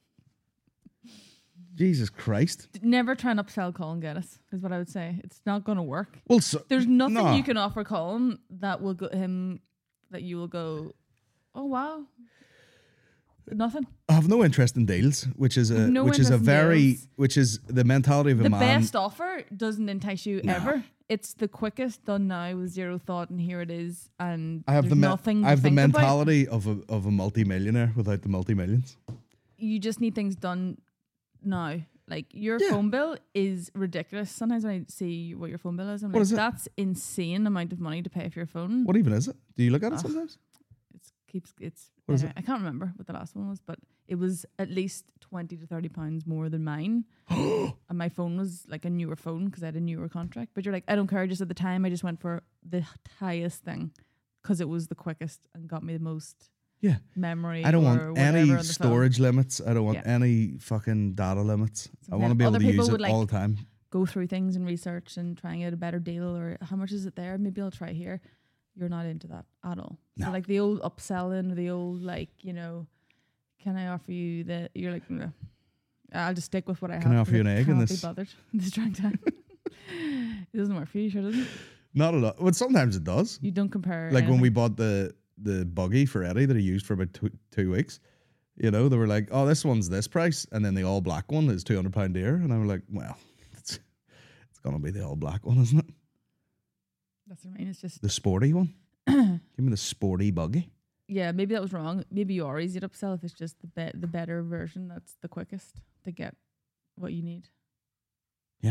Jesus Christ. never try and upsell Colin Geddes, is what I would say. It's not going to work. Well, so, There's nothing no. you can offer Colin that will go him, that you will go, oh, wow. Nothing. I have no interest in deals, which is a No which is a interest in very deals. which is the mentality of a The man. best offer doesn't entice you ever. It's the quickest done now with zero thought, and here it is. And I have there's the me- nothing I have to the think about. mentality of a of a multimillionaire without the multi millions. You just need things done now. Like your Yeah. phone bill is ridiculous. Sometimes when I see what your phone bill is, I'm What like, is it? that's insane amount of money to pay for your phone. What even is it? Do you look at it Ah. sometimes? It's keeps it's. What is anyway, I can't remember what the last one was, but it was at least twenty to thirty pounds more than mine. And my phone was like a newer phone because I had a newer contract. But you're like, I don't care. Just at the time, I just went for the highest thing because it was the quickest and got me the most Yeah. memory. I don't or want whatever any on the phone. storage limits. I don't want Yeah. any fucking data limits. I want to then be able other to people use it would, like, all the time. Go through things and research and try and get a better deal, or how much is it there? Maybe I'll try here. You're not into that at all. No. So like the old upselling, the old like, you know, can I offer you the? You're like, "Nah. I'll just stick with what I have. Can I offer you an egg in Can't this?" Be bothered this trying time. It doesn't work for you, sure doesn't. Not a lot. Well, sometimes it does. You don't compare. Like when we anything. bought the the buggy for Eddie that he used for about two, two weeks. You know, they were like, "Oh, this one's this price," and then the all black one is two hundred pound dear, and I was like, "Well, it's it's gonna be the all black one, isn't it? That's what I mean. It's just The sporty one. Give me the sporty buggy." yeah. Maybe that was wrong. Maybe you are easy to upsell if it's just the be- the better version. That's the quickest to get what you need. Yeah.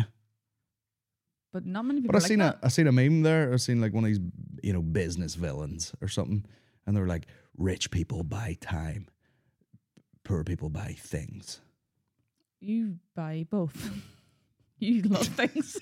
But not many people. But I are like seen that. a I seen a meme there. I seen like one of these, you know, business villains or something, and they were like, "Rich people buy time, poor people buy things." You buy both. You love things.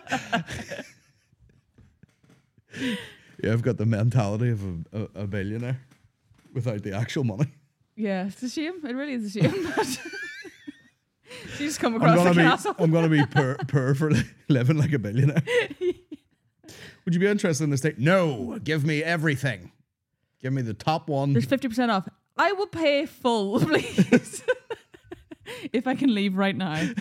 Yeah, I've got the mentality of a, a, a billionaire without the actual money. Yeah, it's a shame. It really is a shame. But you just come I'm across gonna a be castle. I'm gonna be poor, poor for li- living like a billionaire. Would you be interested in the state? No, give me everything. Give me the top one. There's fifty percent off. I will pay full, please. If I can leave right now.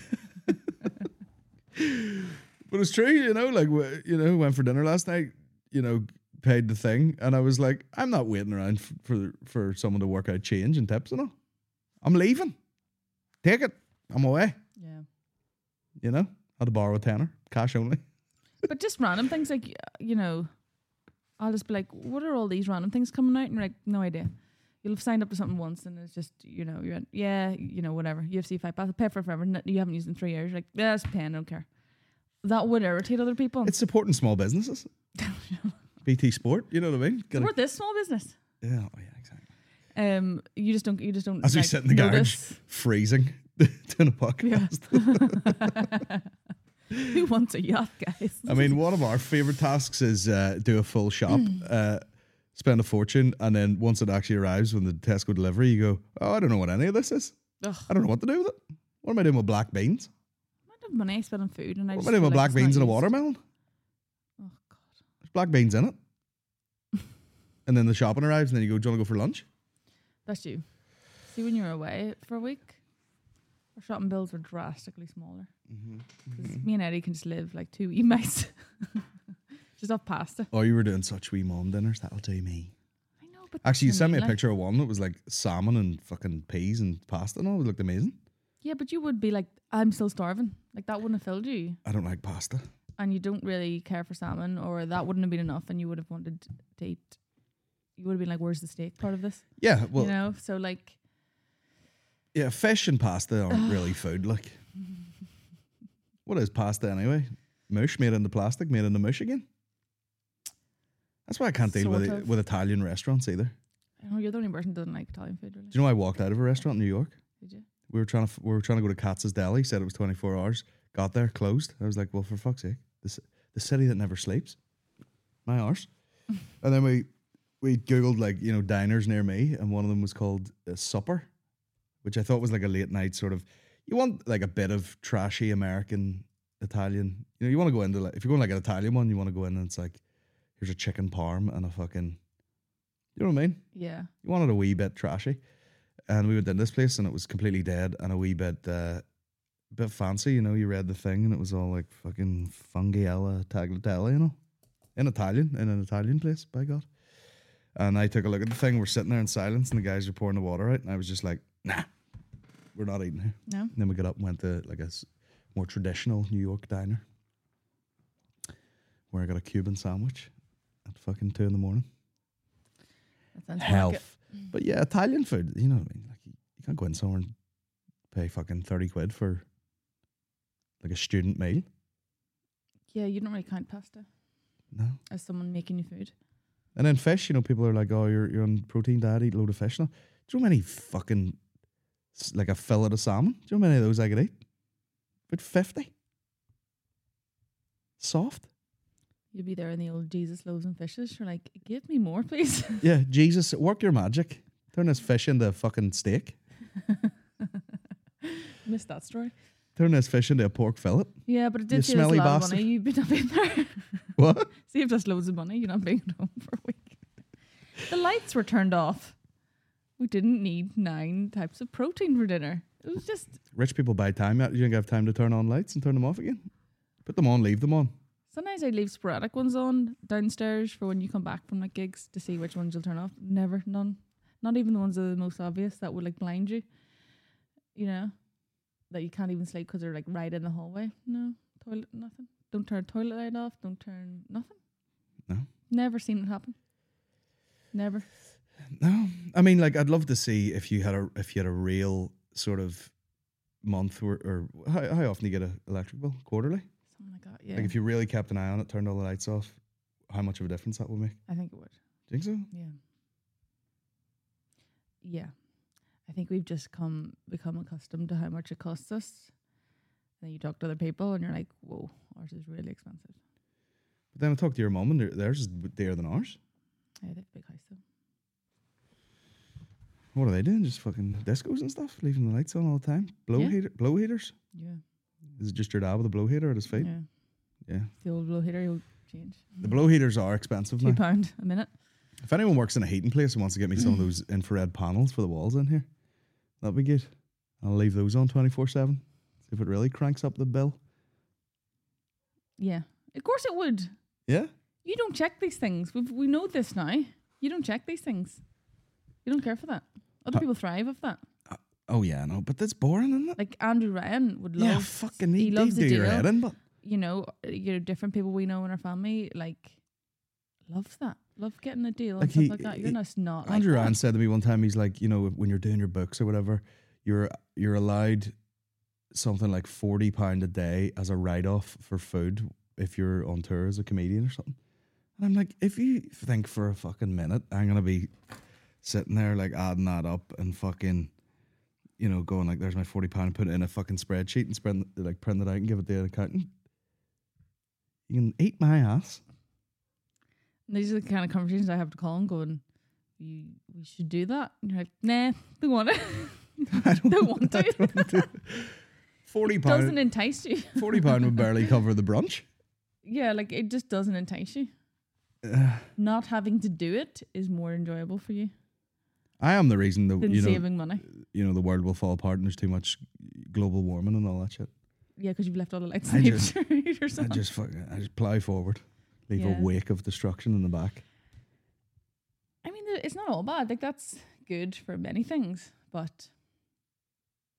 But it's true, you know, like, w- you know, went for dinner last night, you know, paid the thing, and I was like, I'm not waiting around f- for for someone to work out change and tips and all. I'm leaving. Take it. I'm away. Yeah. You know, had to borrow a tenner, cash only. But just random things like, you know, I'll just be like, what are all these random things coming out? And you're like, no idea. You'll have signed up to something once and it's just, you know, you're, yeah, you know, whatever. U F C fight pass, pay for it forever. n- You haven't used it in three years. You're like, yeah, it's paying, I don't care. That would irritate other people. It's supporting small businesses. B T Sport, you know what I mean? Gotta- Support this small business. yeah, oh yeah, exactly. Um, you just don't, you just don't. As we like, sit in the garage, notice. freezing, doing a podcast. Who wants a yacht, guys? I mean, one of our favorite tasks is uh, do a full shop, uh, spend a fortune, and then once it actually arrives, when the Tesco delivery, you go, "Oh, I don't know what any of this is. Ugh. I don't know what to do with it. What am I doing with black beans? I have money I spend on food, and I What just am I doing feel with like black it's not beans and a used. watermelon? Oh God. There's black beans in it." And then the shopping arrives, and then you go, "Do you want to go for lunch?" That's you. See, when you were away for a week, our shopping bills were drastically smaller. Because me and Eddie can just live like two wee mice. Just off pasta. Oh, you were doing such wee mom dinners. That'll do me. I know, but Actually, you that's sent me a what I mean, picture of one that was like salmon and fucking peas and pasta and all. It looked amazing. Yeah, but you would be like, I'm still starving. Like that wouldn't have filled you. I don't like pasta. And you don't really care for salmon, or that wouldn't have been enough, and you would have wanted to eat. You would have been like, "Where's the steak part of this?" Yeah, well, you know. So like, yeah, fish and pasta aren't really food. Like, what is pasta anyway? Mush made into plastic, made into mush again. That's why I can't deal with Sort it, of. with Italian restaurants either. I know you're the only person who doesn't like Italian food, really. Do you know I walked out of a restaurant in New York? Did you? We were trying to f- we were trying to go to Katz's Deli. Said it was twenty four hours. Got there, closed. I was like, well, for fuck's sake, this the city that never sleeps. My arse. And then we we googled like you know diners near me, and one of them was called uh, Supper, which I thought was like a late night sort of. You want like a bit of trashy American Italian. You know, you want to go into like if you're going like an Italian one, you want to go in and it's like here's a chicken parm and a fucking. You know what I mean? Yeah. You wanted a wee bit trashy. And we went in this place and it was completely dead and a wee bit uh, bit fancy, you know, you read the thing and it was all like fucking fungiella tagliatelle, you know. In Italian, in an Italian place, by God. And I took a look at the thing, we're sitting there in silence and the guys were pouring the water out and I was just like, nah, we're not eating here. No. And then we got up and went to like a s- more traditional New York diner where I got a Cuban sandwich at fucking two in the morning. That sounds Health. market. But yeah, Italian food, you know what I mean? Like you, you can't go in somewhere and pay fucking thirty quid for like a student meal. Yeah, you don't really count pasta No. as someone making you food. And then fish, you know, people are like, oh, you're you're on protein diet, eat a load of fish now. Do you know how many fucking, s- like a fillet of salmon? Do you know how many of those I could eat? About fifty. Soft. You'd be there in the old Jesus loaves and fishes. You're like, give me more, please. Yeah, Jesus, work your magic. Turn this fish into a fucking steak. Missed that story. Turn this fish into a pork fillet. Yeah, but it You did save us a smelly lot of bastard. money. You'd be not being there. What? Saved us loads of money. You're not being at home for a week. The lights were turned off. We didn't need nine types of protein for dinner. It was just Rich people buy time. You don't have time to turn on lights and turn them off again. Put them on, leave them on. sometimes I leave sporadic ones on downstairs for when you come back from like gigs to see which ones you'll turn off. Never, none. Not even the ones that are the most obvious that would like blind you. You know, that you can't even sleep because they're like right in the hallway. No, toilet, nothing. Don't turn toilet light off. Don't turn nothing. No. Never seen it happen. Never. No, I mean, like, I'd love to see if you had a if you had a real sort of month or, or how, how often do you get an electric bill? Quarterly? Something like that. Yeah. Like, if you really kept an eye on it, turned all the lights off, how much of a difference that would make? I think it would. Do you think so? Yeah. Yeah. I think we've just come become accustomed to how much it costs us. And then you talk to other people and you're like, whoa, ours is really expensive. But then I talked to your mum, and their- theirs is dearer than ours. Yeah, they have a big house though. What are they doing? Just fucking discos and stuff, leaving the lights on all the time. Blow Yeah. heater, blow heaters. Yeah. Is it just your dad with a blow heater at his feet? Yeah. Yeah. The old blow heater will change. The blow heaters are expensive Two now. pound a minute. If anyone works in a heating place and wants to get me some of those infrared panels for the walls in here, that'd be good. I'll leave those on twenty-four seven. See if it really cranks up the bill. Yeah. Of course it would. Yeah? You don't check these things. We we know this now. You don't check these things. You don't care for that. Other Uh, people thrive off that. Oh, yeah, no, but that's boring, isn't it? Like Andrew Ryan would love. Yeah, fucking he he, loves do the your deal. head in, but You know, you know, different people we know in our family like loves that. Love getting a deal Like and stuff he- like that. he- You're just not Andrew like Ryan that. said to me one time, he's like, you know, when you're doing your books or whatever, you're you're allowed something like forty pound a day as a write off for food if you're on tour as a comedian or something. And I'm like, if you think for a fucking minute, I'm gonna be sitting there like adding that up and fucking, you know, going like, there's my forty pound, put it in a fucking spreadsheet and spread like print it out and give it to an accountant. You can eat my ass. And these are the kind of conversations I have to call and going, you, we should do that. And you're like, nah, don't want it. I don't, Don't want to. I don't want to. Forty Doesn't pound. entice you. Forty pound would barely cover the brunch. Yeah, like it just doesn't entice you. Uh, Not having to do it is more enjoyable for you I am the reason that than you know, saving money. you know, the world will fall apart and there's too much global warming and all that shit. Yeah, because you've left all the lights I and just- heaters I on. just fucking, I just plow forward, leave Yeah. a wake of destruction in the back. I mean, it's not all bad. Like that's good for many things, but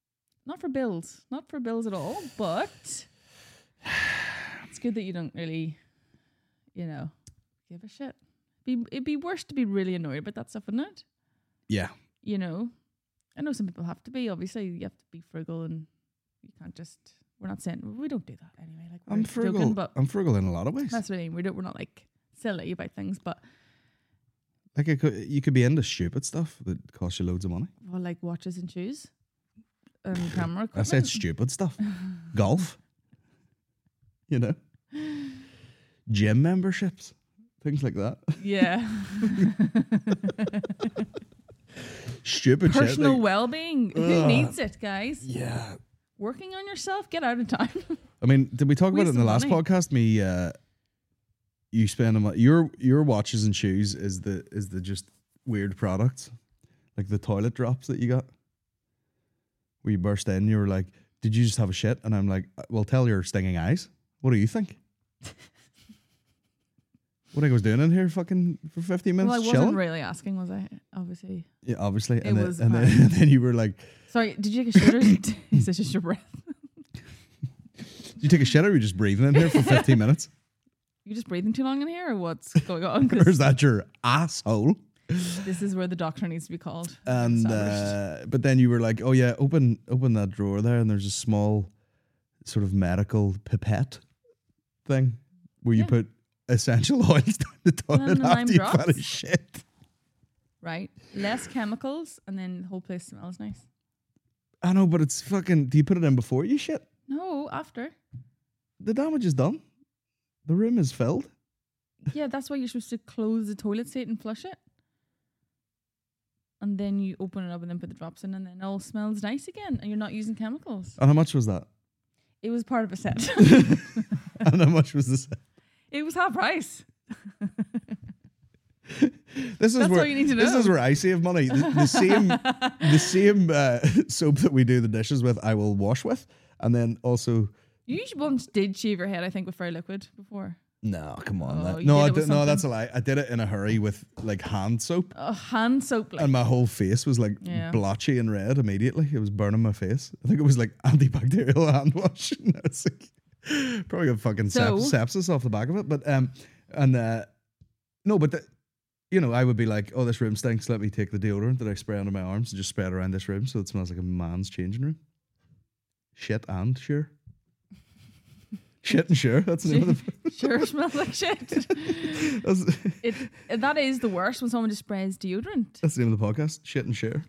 Not for bills. Not for bills at all. But it's good that you don't really, you know, give a shit. Be it'd be worse to be really annoyed about that stuff, wouldn't it? Yeah. You know, I know some people have to be. Obviously, you have to be frugal, and you can't just. We're not saying we don't do that anyway. Like we're I'm frugal. joking, but I'm frugal in a lot of ways. that's what I mean. We don't. We're not like silly about things, but Like it could, you could be into stupid stuff that costs you loads of money. well, like watches and shoes, and camera equipment. I said stupid stuff. Golf. You know? Gym memberships. Things like that. Yeah. Stupid shit. Personal like- well-being. Who Ugh. needs it, guys? Yeah. Working on yourself. Get out of time. I mean, did we talk about it in the last Waste of money. podcast? Me, uh, you spend a mo- your your watches and shoes is the is the just weird products, like the toilet drops that you got. Where you burst in, you were like, "Did you just have a shit?" And I'm like, "Well, tell your stinging eyes. What do you think?" What I was doing in here, fucking for fifteen minutes, Well, I wasn't chilling. really asking, was I? Obviously. Yeah, obviously. It And then, was and, then, fine. and then you were like, Sorry, did you take a shit or is this just your breath? "Did you take a shit, or were you just breathing in here for fifteen minutes, You just breathing too long in here, or what's going on? 'Cause or is that your asshole?" this is where the doctor needs to be called. And established. uh, but then you were like, "Oh yeah, open open that drawer there," and there's a small sort of medical pipette thing where you Yeah. put essential oils down the then toilet the lime after you've had a drops. shit. Right, less chemicals, and then the whole place smells nice. I know, but it's fucking. Do you put it in before you shit? No, after. The damage is done. The room is filled. Yeah, that's why you're supposed to close the toilet seat and flush it. And then you open it up and then put the drops in, and then it all smells nice again, and you're not using chemicals. And how much was that? It was part of a set. And how much was this? It was half price. This is That's where all you need to this know. is where I save money. The, the same the same uh, soap that we do the dishes with, I will wash with, and then also. You once did shave your head, I think, with Fairy Liquid before. No, come on. Oh, that- you no, did I it with did, no, that's a something? lie. I did it in a hurry with like hand soap, Oh, hand soap. Like. and my whole face was like Yeah. blotchy and red immediately. It was burning my face. I think it was like antibacterial hand wash. No, it's like, probably got fucking sep- So- sepsis off the back of it. But um, and uh, no, but the, you know, I would be like, "Oh, this room stinks. Let me take the deodorant that I spray under my arms and just spray it around this room so it smells like a man's changing room." Shit and sure. Shit and sure. That's the name of the. Sure smells like shit. That's, It that is the worst when someone just sprays deodorant. that's the name of the podcast. Shit and share.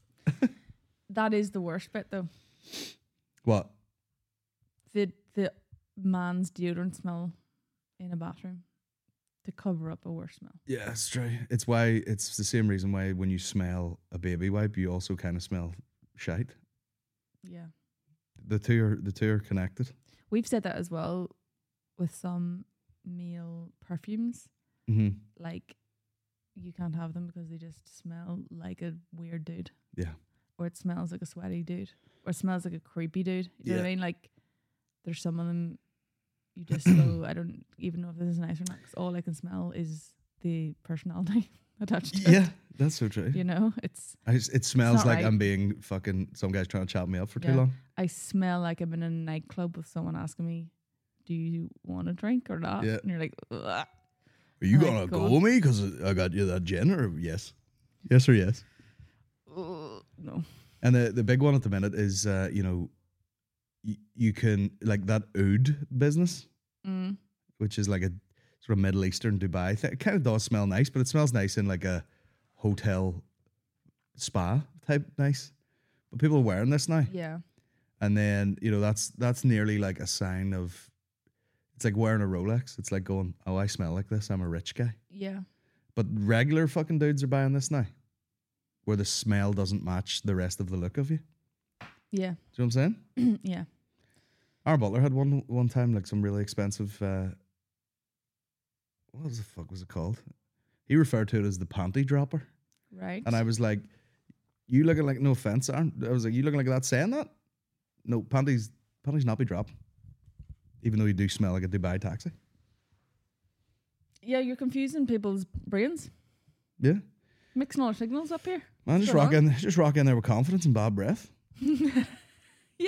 That is the worst bit though. What? The the man's deodorant smell in a bathroom to cover up a worse smell. Yeah, it's true. It's why it's the same reason why when you smell a baby wipe, you also kind of smell shite. Yeah. The two are the two are connected. We've said that as well with some male perfumes. Mm-hmm. Like you can't have them because they just smell like a weird dude. Yeah. Or it smells like a sweaty dude. Or it smells like a creepy dude. You know what I Yeah. mean? Like there's some of them you just go, I don't even know if this is nice or not, because all I can smell is the personality attached to Yeah, it. that's so true. You know, it's I just, it smells not like right. I'm being fucking. Some guy's trying to chat me up for too Yeah. long. I smell like I'm in a nightclub with someone asking me, "Do you want a drink or not?" Yeah. And you're like, "Ugh." Are you Like, gonna go go on. with me because I got you that gin or yes, yes or yes? Ugh, no. And the the big one at the minute is uh, you know, y- you can like that oud business, Mm. which is like a sort of Middle Eastern Dubai thing. It kind of does smell nice, but it smells nice in like a hotel spa type nice. But people are wearing this now, Yeah. and then you know that's that's nearly like a sign of. It's like wearing a Rolex. It's like going, "Oh, I smell like this. I'm a rich guy." Yeah. But regular fucking dudes are buying this now, where the smell doesn't match the rest of the look of you. Yeah. Do you know what I'm saying? Yeah. Our butler had one one time like some really expensive. Uh, what was the fuck was it called? He referred to it as the panty dropper, Right. and I was like, "You looking like no offense, Aaron?" I was like, "You looking like that saying that?" No, panties panties not be dropped, even though you do smell like a Dubai taxi. Yeah, you're confusing people's brains. Yeah, Mixing all the signals up here. man, just Go rock on. in, just rock in there with confidence and bad breath.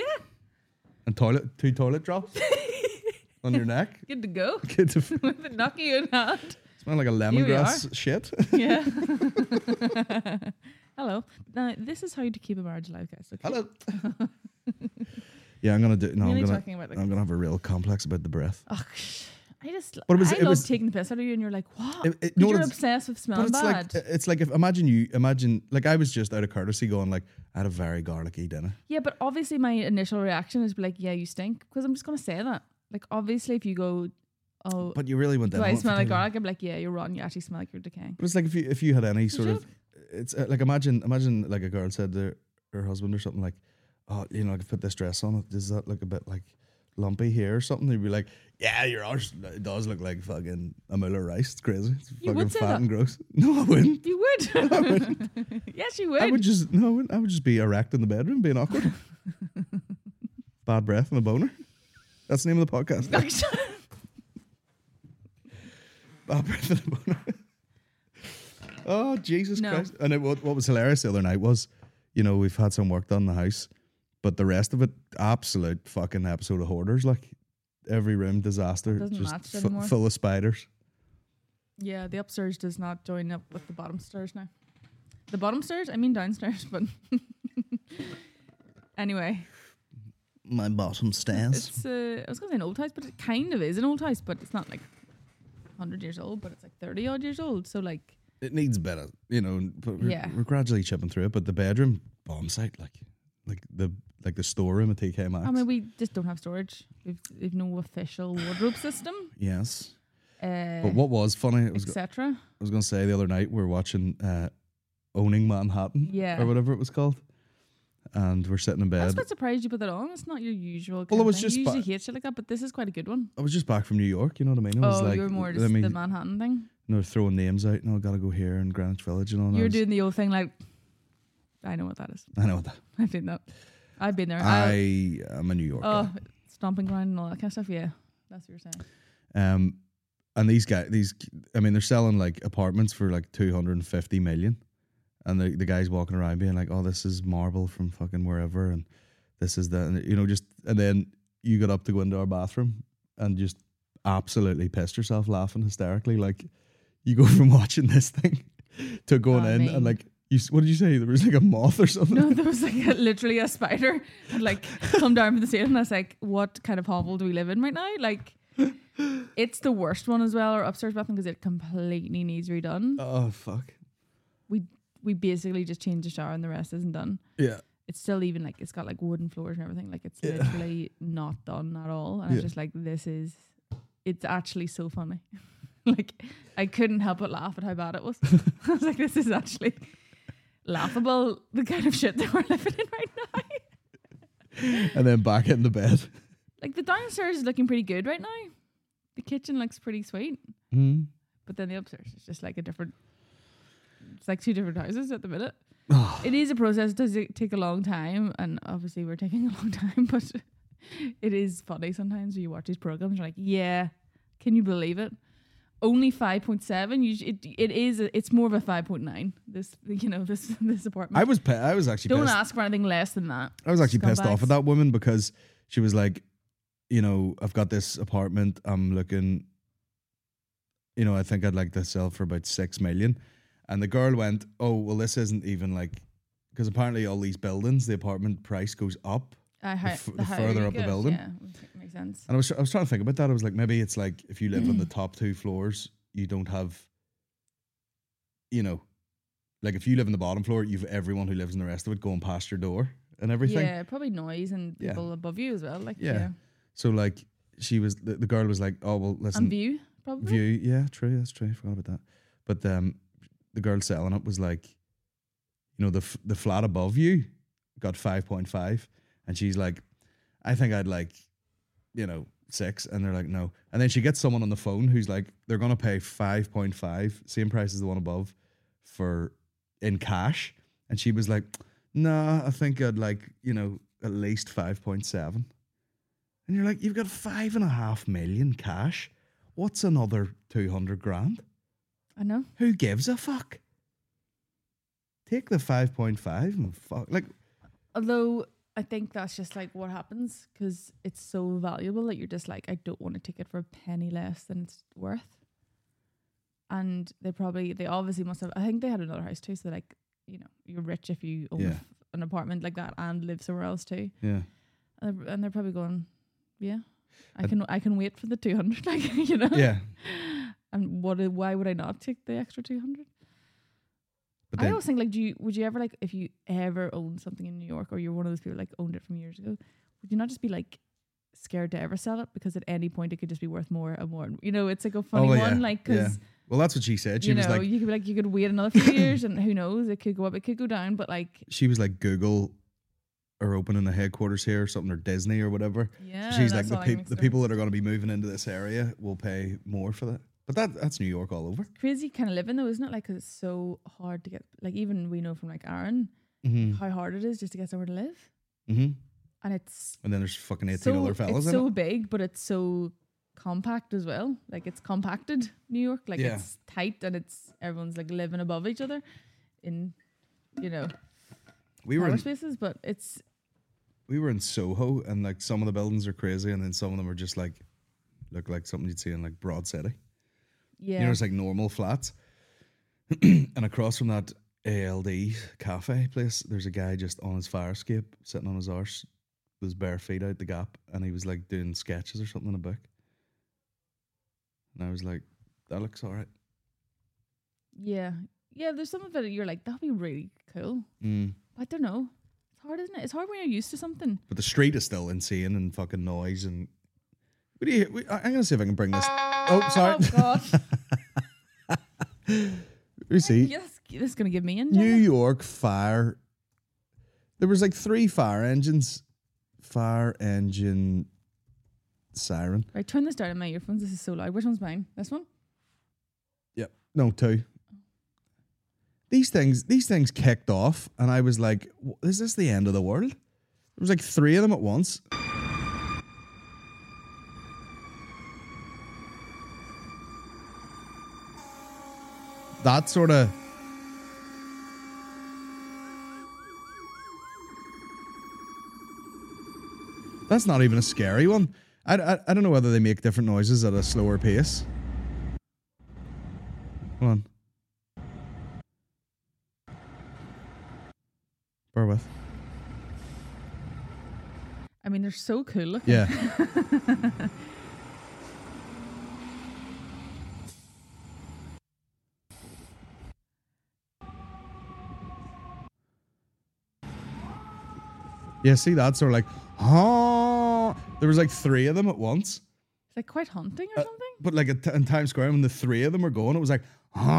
And toilet, two toilet drops on your neck. Good to go. Good to f- With a knocky in hand. smell like a Here we lemongrass shit. Yeah. Hello. Now, this is how to keep a marriage alive, guys. Okay? Hello. Yeah, I'm gonna do. No, Really I'm gonna. talking about, like- I'm gonna have a real complex about the breath. Oh, I just, But it was- I it love was- taking the piss out of you, and you're like, what? It- it- But no, you're it's- obsessed with But smelling it's bad. like it's like if imagine you imagine like I was just out of courtesy going like I had a very garlicky dinner. Yeah, but obviously my initial reaction is be like, yeah, you stink, because I'm just gonna say that. Like, obviously, if you go, oh, But you really went down. do on I it for smell like too long. garlic? I'm like, yeah, you're wrong. You actually smell like you're decaying. But it's like if you if you had any sort you? of, it's uh, like imagine imagine like a girl said to her husband or something like, oh, you know, I could put this dress on. Does that look a bit like lumpy here or something? They'd be like, yeah, your arse it does look like fucking a moule of rice. It's crazy. It's You fucking would say fat that. and gross. No, I wouldn't. You would. Yes, you would. I would just no, I, wouldn't. I would just be erect in the bedroom, being awkward. Bad breath and a boner. That's the name of the podcast. Bad breath and a boner. Oh Jesus No. Christ! And it, what, what was hilarious the other night was, you know, we've had some work done in the house, but the rest of it, absolute fucking episode of Hoarders. Like every room disaster, Doesn't just match fu- anymore. full of spiders. Yeah, the upstairs does not join up with the bottom stairs now. The bottom stairs? I mean downstairs, but anyway. My bottom stairs. It's uh, I was gonna say an old house, but it kind of is an old house, but it's not like hundred years old, but it's like thirty odd years old. So like It needs better, you know. But we're, Yeah. we're gradually chipping through it. But the bedroom bomb site, like, like the like the storeroom at T K Maxx. I mean we just don't have storage. We've we've no official wardrobe system. Yes. Uh But what was funny, it was et cetera. I was going to say the other night we were watching uh, Owning Manhattan, Yeah. or whatever it was called, and we're sitting in I was bed. quite surprised you put that on. It's not your usual. Kind Well, it of was thing. just You usually ba- hate shit like that, but this is quite a good one. I was just back from New York, you know what I mean? I was Oh, like, you were more I just mean, the Manhattan thing. you know, throwing names out. No, I gotta go here in Greenwich Village and all that. You're doing the old thing like, I know what that is. I know what that. I've been that. I've been there. I, I am a New Yorker. oh, stomping ground and all that kind of stuff. Yeah, that's what you're saying. Um, and these guys, these, I mean, they're selling like apartments for like two hundred and fifty million, and the the guys walking around being like, "Oh, this is marble from fucking wherever," and this is that, and you know, just and then you got up to go into our bathroom and just absolutely pissed yourself laughing hysterically, like you go from watching this thing to going Oh, in me. and like. You, s- what did you say? There was like a moth or something. No, there was like a, literally a spider had like come down from the ceiling. And I was like, what kind of hovel do we live in right now? Like, it's the worst one as well, our upstairs bathroom, because it completely needs redone. Oh fuck! We we basically just changed the shower and the rest isn't done. Yeah, It's still even like it's got like wooden floors and everything. Like it's Yeah. literally not done at all. And I Yeah. was just like, this is, it's actually so funny. Like I couldn't help but laugh at how bad it was. I was like, this is actually laughable. The kind of shit that we're living in right now. and then back into bed. Like the downstairs is looking pretty good right now. The kitchen looks pretty sweet, Mm. but then the upstairs is just like a different. It's like two different houses at the minute. Oh. It is a process. It does take a long time, and obviously we're taking a long time. But it is funny sometimes when you watch these programs. You're like, yeah, can you believe it? Only five point seven. You sh- it it is. A, it's more of a five point nine. This you know this this apartment. I was pe- I was actually Don't pissed. ask for anything less than that. I was actually pissed off Scumbags. at that woman because she was like, you know, I've got this apartment. I'm looking, you know, I think I'd like to sell for about six million. And the girl went, oh, well, this isn't even like, because apparently all these buildings, the apartment price goes up. Uh, hi- f- the the higher further you up the get, building. yeah, makes sense. And I was, I was trying to think about that. I was like, maybe it's like if you live on the top two floors, you don't have, you know, like if you live in the bottom floor, you've everyone who lives in the rest of it going past your door and everything. Yeah, probably noise and Yeah. people above you as well. Like Yeah. yeah, So like she was, the, the girl was like, oh, well, listen. and view probably. View, yeah, true, that's true. I forgot about that. But um, the girl selling it was like, you know, the f- the flat above you got five point five, and she's like, I think I'd like, you know, six, and they're like, no. And then she gets someone on the phone who's like, they're gonna pay five point five, same price as the one above, for in cash, and she was like, nah, I think I'd like, you know, at least five point seven. And you're like, you've got five and a half million cash. What's another two hundred grand? I know. Who gives a fuck? Take the five point five and fuck. Like, Although I think that's just like what happens because it's so valuable that you're just like, I don't want to take it for a penny less than it's worth. And they probably, they obviously must have, I think they had another house too. So like, you know, you're rich if you own Yeah. a f- an apartment like that and live somewhere else too. Yeah. And they're, and they're probably going, yeah, I can, I can wait for the two hundred, like, you know? Yeah. And what, why would I not take the extra two hundred? But I then, always think like, do you, would you ever like, if you ever owned something in New York or you're one of those people like owned it from years ago, would you not just be like scared to ever sell it because at any point it could just be worth more and more? You know, it's like a funny Oh, yeah, one, like, cause yeah. Well, that's what she said. She you was know, like, you could be like, you could wait another few years and who knows, it could go up, it could go down, but like, she was like, Google are opening a headquarters here or something, or Disney or whatever. yeah, So she's like, that's the, all I peop- mixed the up. people that are going to be moving into this area will pay more for that. But that that's New York all over. Crazy kind of living though, isn't it? Like, 'cause it's so hard to get, like, even we know from like Aaron Mm-hmm. how hard it is just to get somewhere to live. Mm-hmm. And it's And then there's fucking eighteen so, other fellas it's in so it. big, but it's so compact as well. Like, it's compacted New York. Like, Yeah. it's tight and it's everyone's like living above each other in, you know, We were power in, spaces. But it's we were in Soho, and like some of the buildings are crazy, and then some of them are just like look like something you'd see in like Broad City. yeah, You know, it's like normal flats. And across from that A L D cafe place, there's a guy just on his fire escape, sitting on his arse, with his bare feet out the gap, and he was like doing sketches or something in a book. And I was like, that looks all right. yeah, yeah. There's some of it you're like, that'd be really cool. Mm. I don't know. It's hard, isn't it? It's hard when you're used to something. But the street is still insane and fucking noise. And what do you? we- I- I'm gonna see if I can bring this. Oh, sorry. Oh God. You see, Yes, this is gonna give me in. New Jenna. York fire. There was like three fire engines. Fire engine siren. Right, turn this down on my earphones. This is so loud. Which one's mine? This one? Yep. No, two. These things, these things kicked off, and I was like, "W- "Is this the end of the world?" There was like three of them at once. That sort of. That's not even a scary one. I, I, I don't know whether they make different noises at a slower pace. Hold on. Bear with. I mean, they're so cool looking. Yeah. Yeah, see that sort of like, huh? There was like three of them at once. It's like quite haunting or Uh, something. But like at t- in Times Square, when the three of them were going, it was like, huh?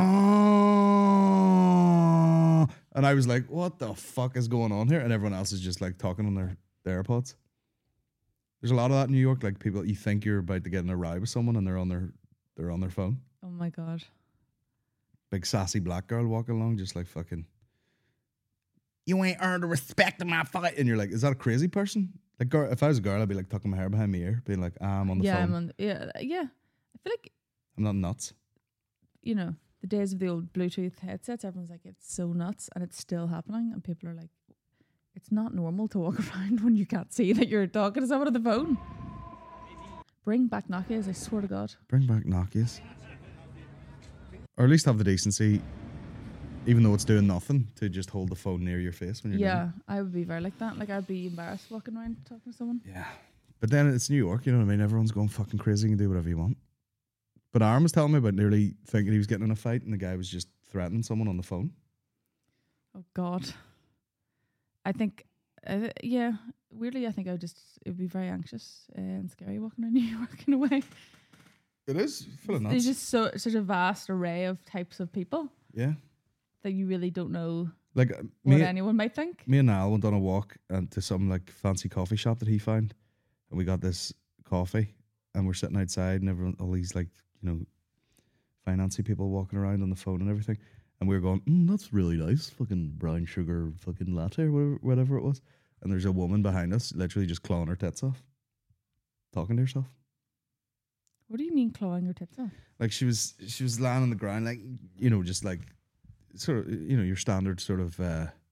And I was like, what the fuck is going on here? And everyone else is just like talking on their, their AirPods. There's a lot of that in New York. Like people, you think you're about to get in a ride with someone, and they're on their they're on their phone. Oh my God. Big sassy black girl walking along, just like fucking. You ain't earned the respect of my fight. And you're like, is that a crazy person? Like, girl, if I was a girl, I'd be like tucking my hair behind my ear, being like, ah, I'm on the Yeah, phone. I'm on. Yeah, yeah. I feel like, I'm not nuts. you know, the days of the old Bluetooth headsets. Everyone's like, it's so nuts, and it's still happening. And people are like, it's not normal to walk around when you can't see that you're talking to someone on the phone. Bring back Nokia's, I swear to God. Bring back Nokia's. Or at least have the decency, even though it's doing nothing, to just hold the phone near your face when you're doing Yeah, I would be very like that. Like, I'd be embarrassed walking around talking to someone. it. Yeah. But then it's New York, you know what I mean? Everyone's going fucking crazy. You can do whatever you want. But Aaron was telling me about nearly thinking he was getting in a fight, and the guy was just threatening someone on the phone. Oh God. I think, uh, yeah, weirdly, I think I would just, it would be very anxious and scary walking around New York in a way. It is full of nuts. There's just so such a vast array of types of people yeah. that you really don't know Like uh, what me, anyone might think. me and Al went on a walk and to some like fancy coffee shop that he found, and we got this coffee, and we're sitting outside, and everyone, all these like you know, financy people walking around on the phone and everything, and we were going, mm, that's really nice, fucking brown sugar, fucking latte or whatever, whatever it was, and there's a woman behind us, literally just clawing her tits off, talking to herself. What do you mean clawing your tits off? Like she was, she was lying on the ground, like you know, just like sort of, you know, your standard sort of uh,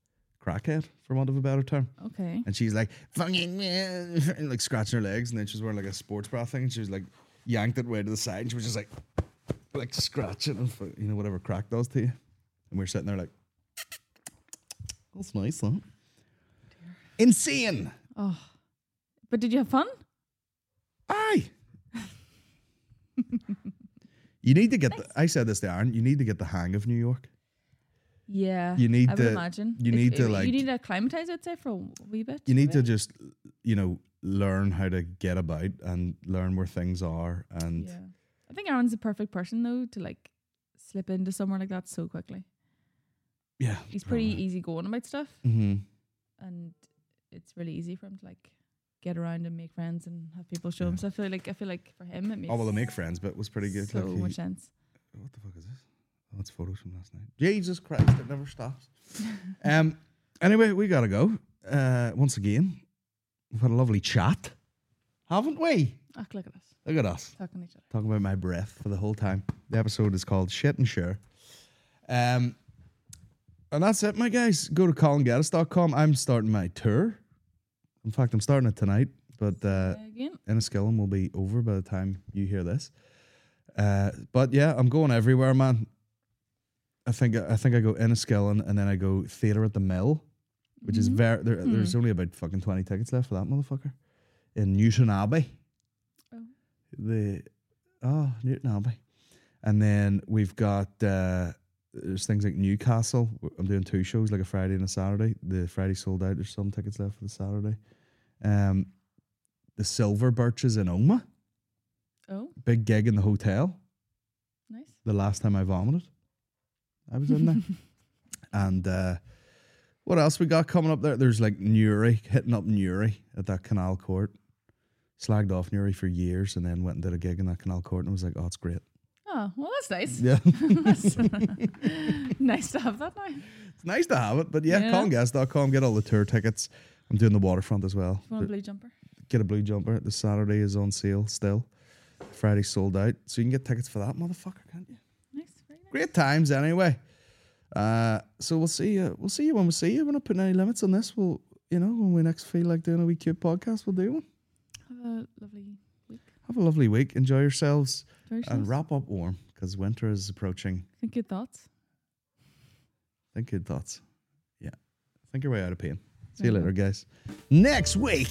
crackhead, for want of a better term. Okay. And she's like, fucking, uh, and like scratching her legs. And then she was wearing like a sports bra thing. And she was like, yanked it way to the side. And she was just like, like scratching, and, you know, whatever crack does to you. And we were sitting there like, that's nice, huh? Insane. Oh. But did you have fun? Aye. You need to get, the, I said this to Aaron, you need to get the hang of New York. Yeah. You need I would to- imagine. you If- need to, if- like- You need to acclimatize, I'd say, for a wee bit. You need to right? just, you know, learn how to get about and learn where things are. And Yeah. I think Aaron's the perfect person, though, to like slip into somewhere like that so quickly. yeah. He's pretty easy going about stuff, Mm-hmm. and it's really easy for him to like get around and make friends and have people show him stuff. I feel like I feel like for him it makes Oh, well, the make friends bit was pretty good. so Like, he- much sense. what the fuck is this? Oh, it's photos from last night. Jesus Christ, it never stops. um. Anyway, we gotta go. Uh, once again, we've had a lovely chat, haven't we? Oh, look at us Look at us talking to each other. talking about my breath for the whole time. The episode is called Shit and Sure. Um, and that's it, my guys. Go to colin geddes dot com. I'm starting my tour. In fact, I'm starting it tonight, but uh, Again, Enniskillen will be over by the time you hear this. Uh, but yeah, I'm going everywhere, man. I think I think I go Enniskillen and then I go Theatre at the Mill, which is very there, there's only about fucking twenty tickets left for that motherfucker in Newton Abbey. Oh. The oh Newton Abbey, and then we've got uh, there's things like Newcastle. I'm doing two shows, like a Friday and a Saturday. The Friday sold out. There's some tickets left for the Saturday. Um, the Silver Birches in Oma. oh, Big gig in the hotel. nice. The last time I vomited, I was in there. And uh, what else we got coming up there? There's like Newry, hitting up Newry at that Canal Court. Slagged off Newry for years and then went and did a gig in that Canal Court and was like, oh, it's great. Oh, well, that's nice. Yeah. That's nice to have that now. It's nice to have it. But yeah, Yeah. colin geddes dot com, get all the tour tickets. I'm doing the waterfront as well. You want a blue jumper? Get a blue jumper. The Saturday is on sale still. Friday sold out. So you can get tickets for that motherfucker, can't you? Nice, very nice. Great times anyway. Uh, so we'll see you. We'll see you when we see you. We're not putting any limits on this. We'll, you know, when we next feel like doing a wee cute podcast, we'll do one. Have a lovely week. Have a lovely week. Enjoy yourselves Enjoy and yourselves. wrap up warm because winter is approaching. Think good thoughts. Think good thoughts. Yeah. Think your way out of pain. See There you you later, go. guys. Next week,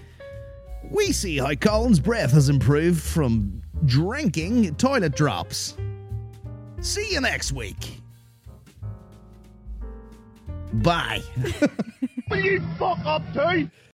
we see how Colin's breath has improved from drinking toilet drops. See you next week. Bye. Will you fuck up too?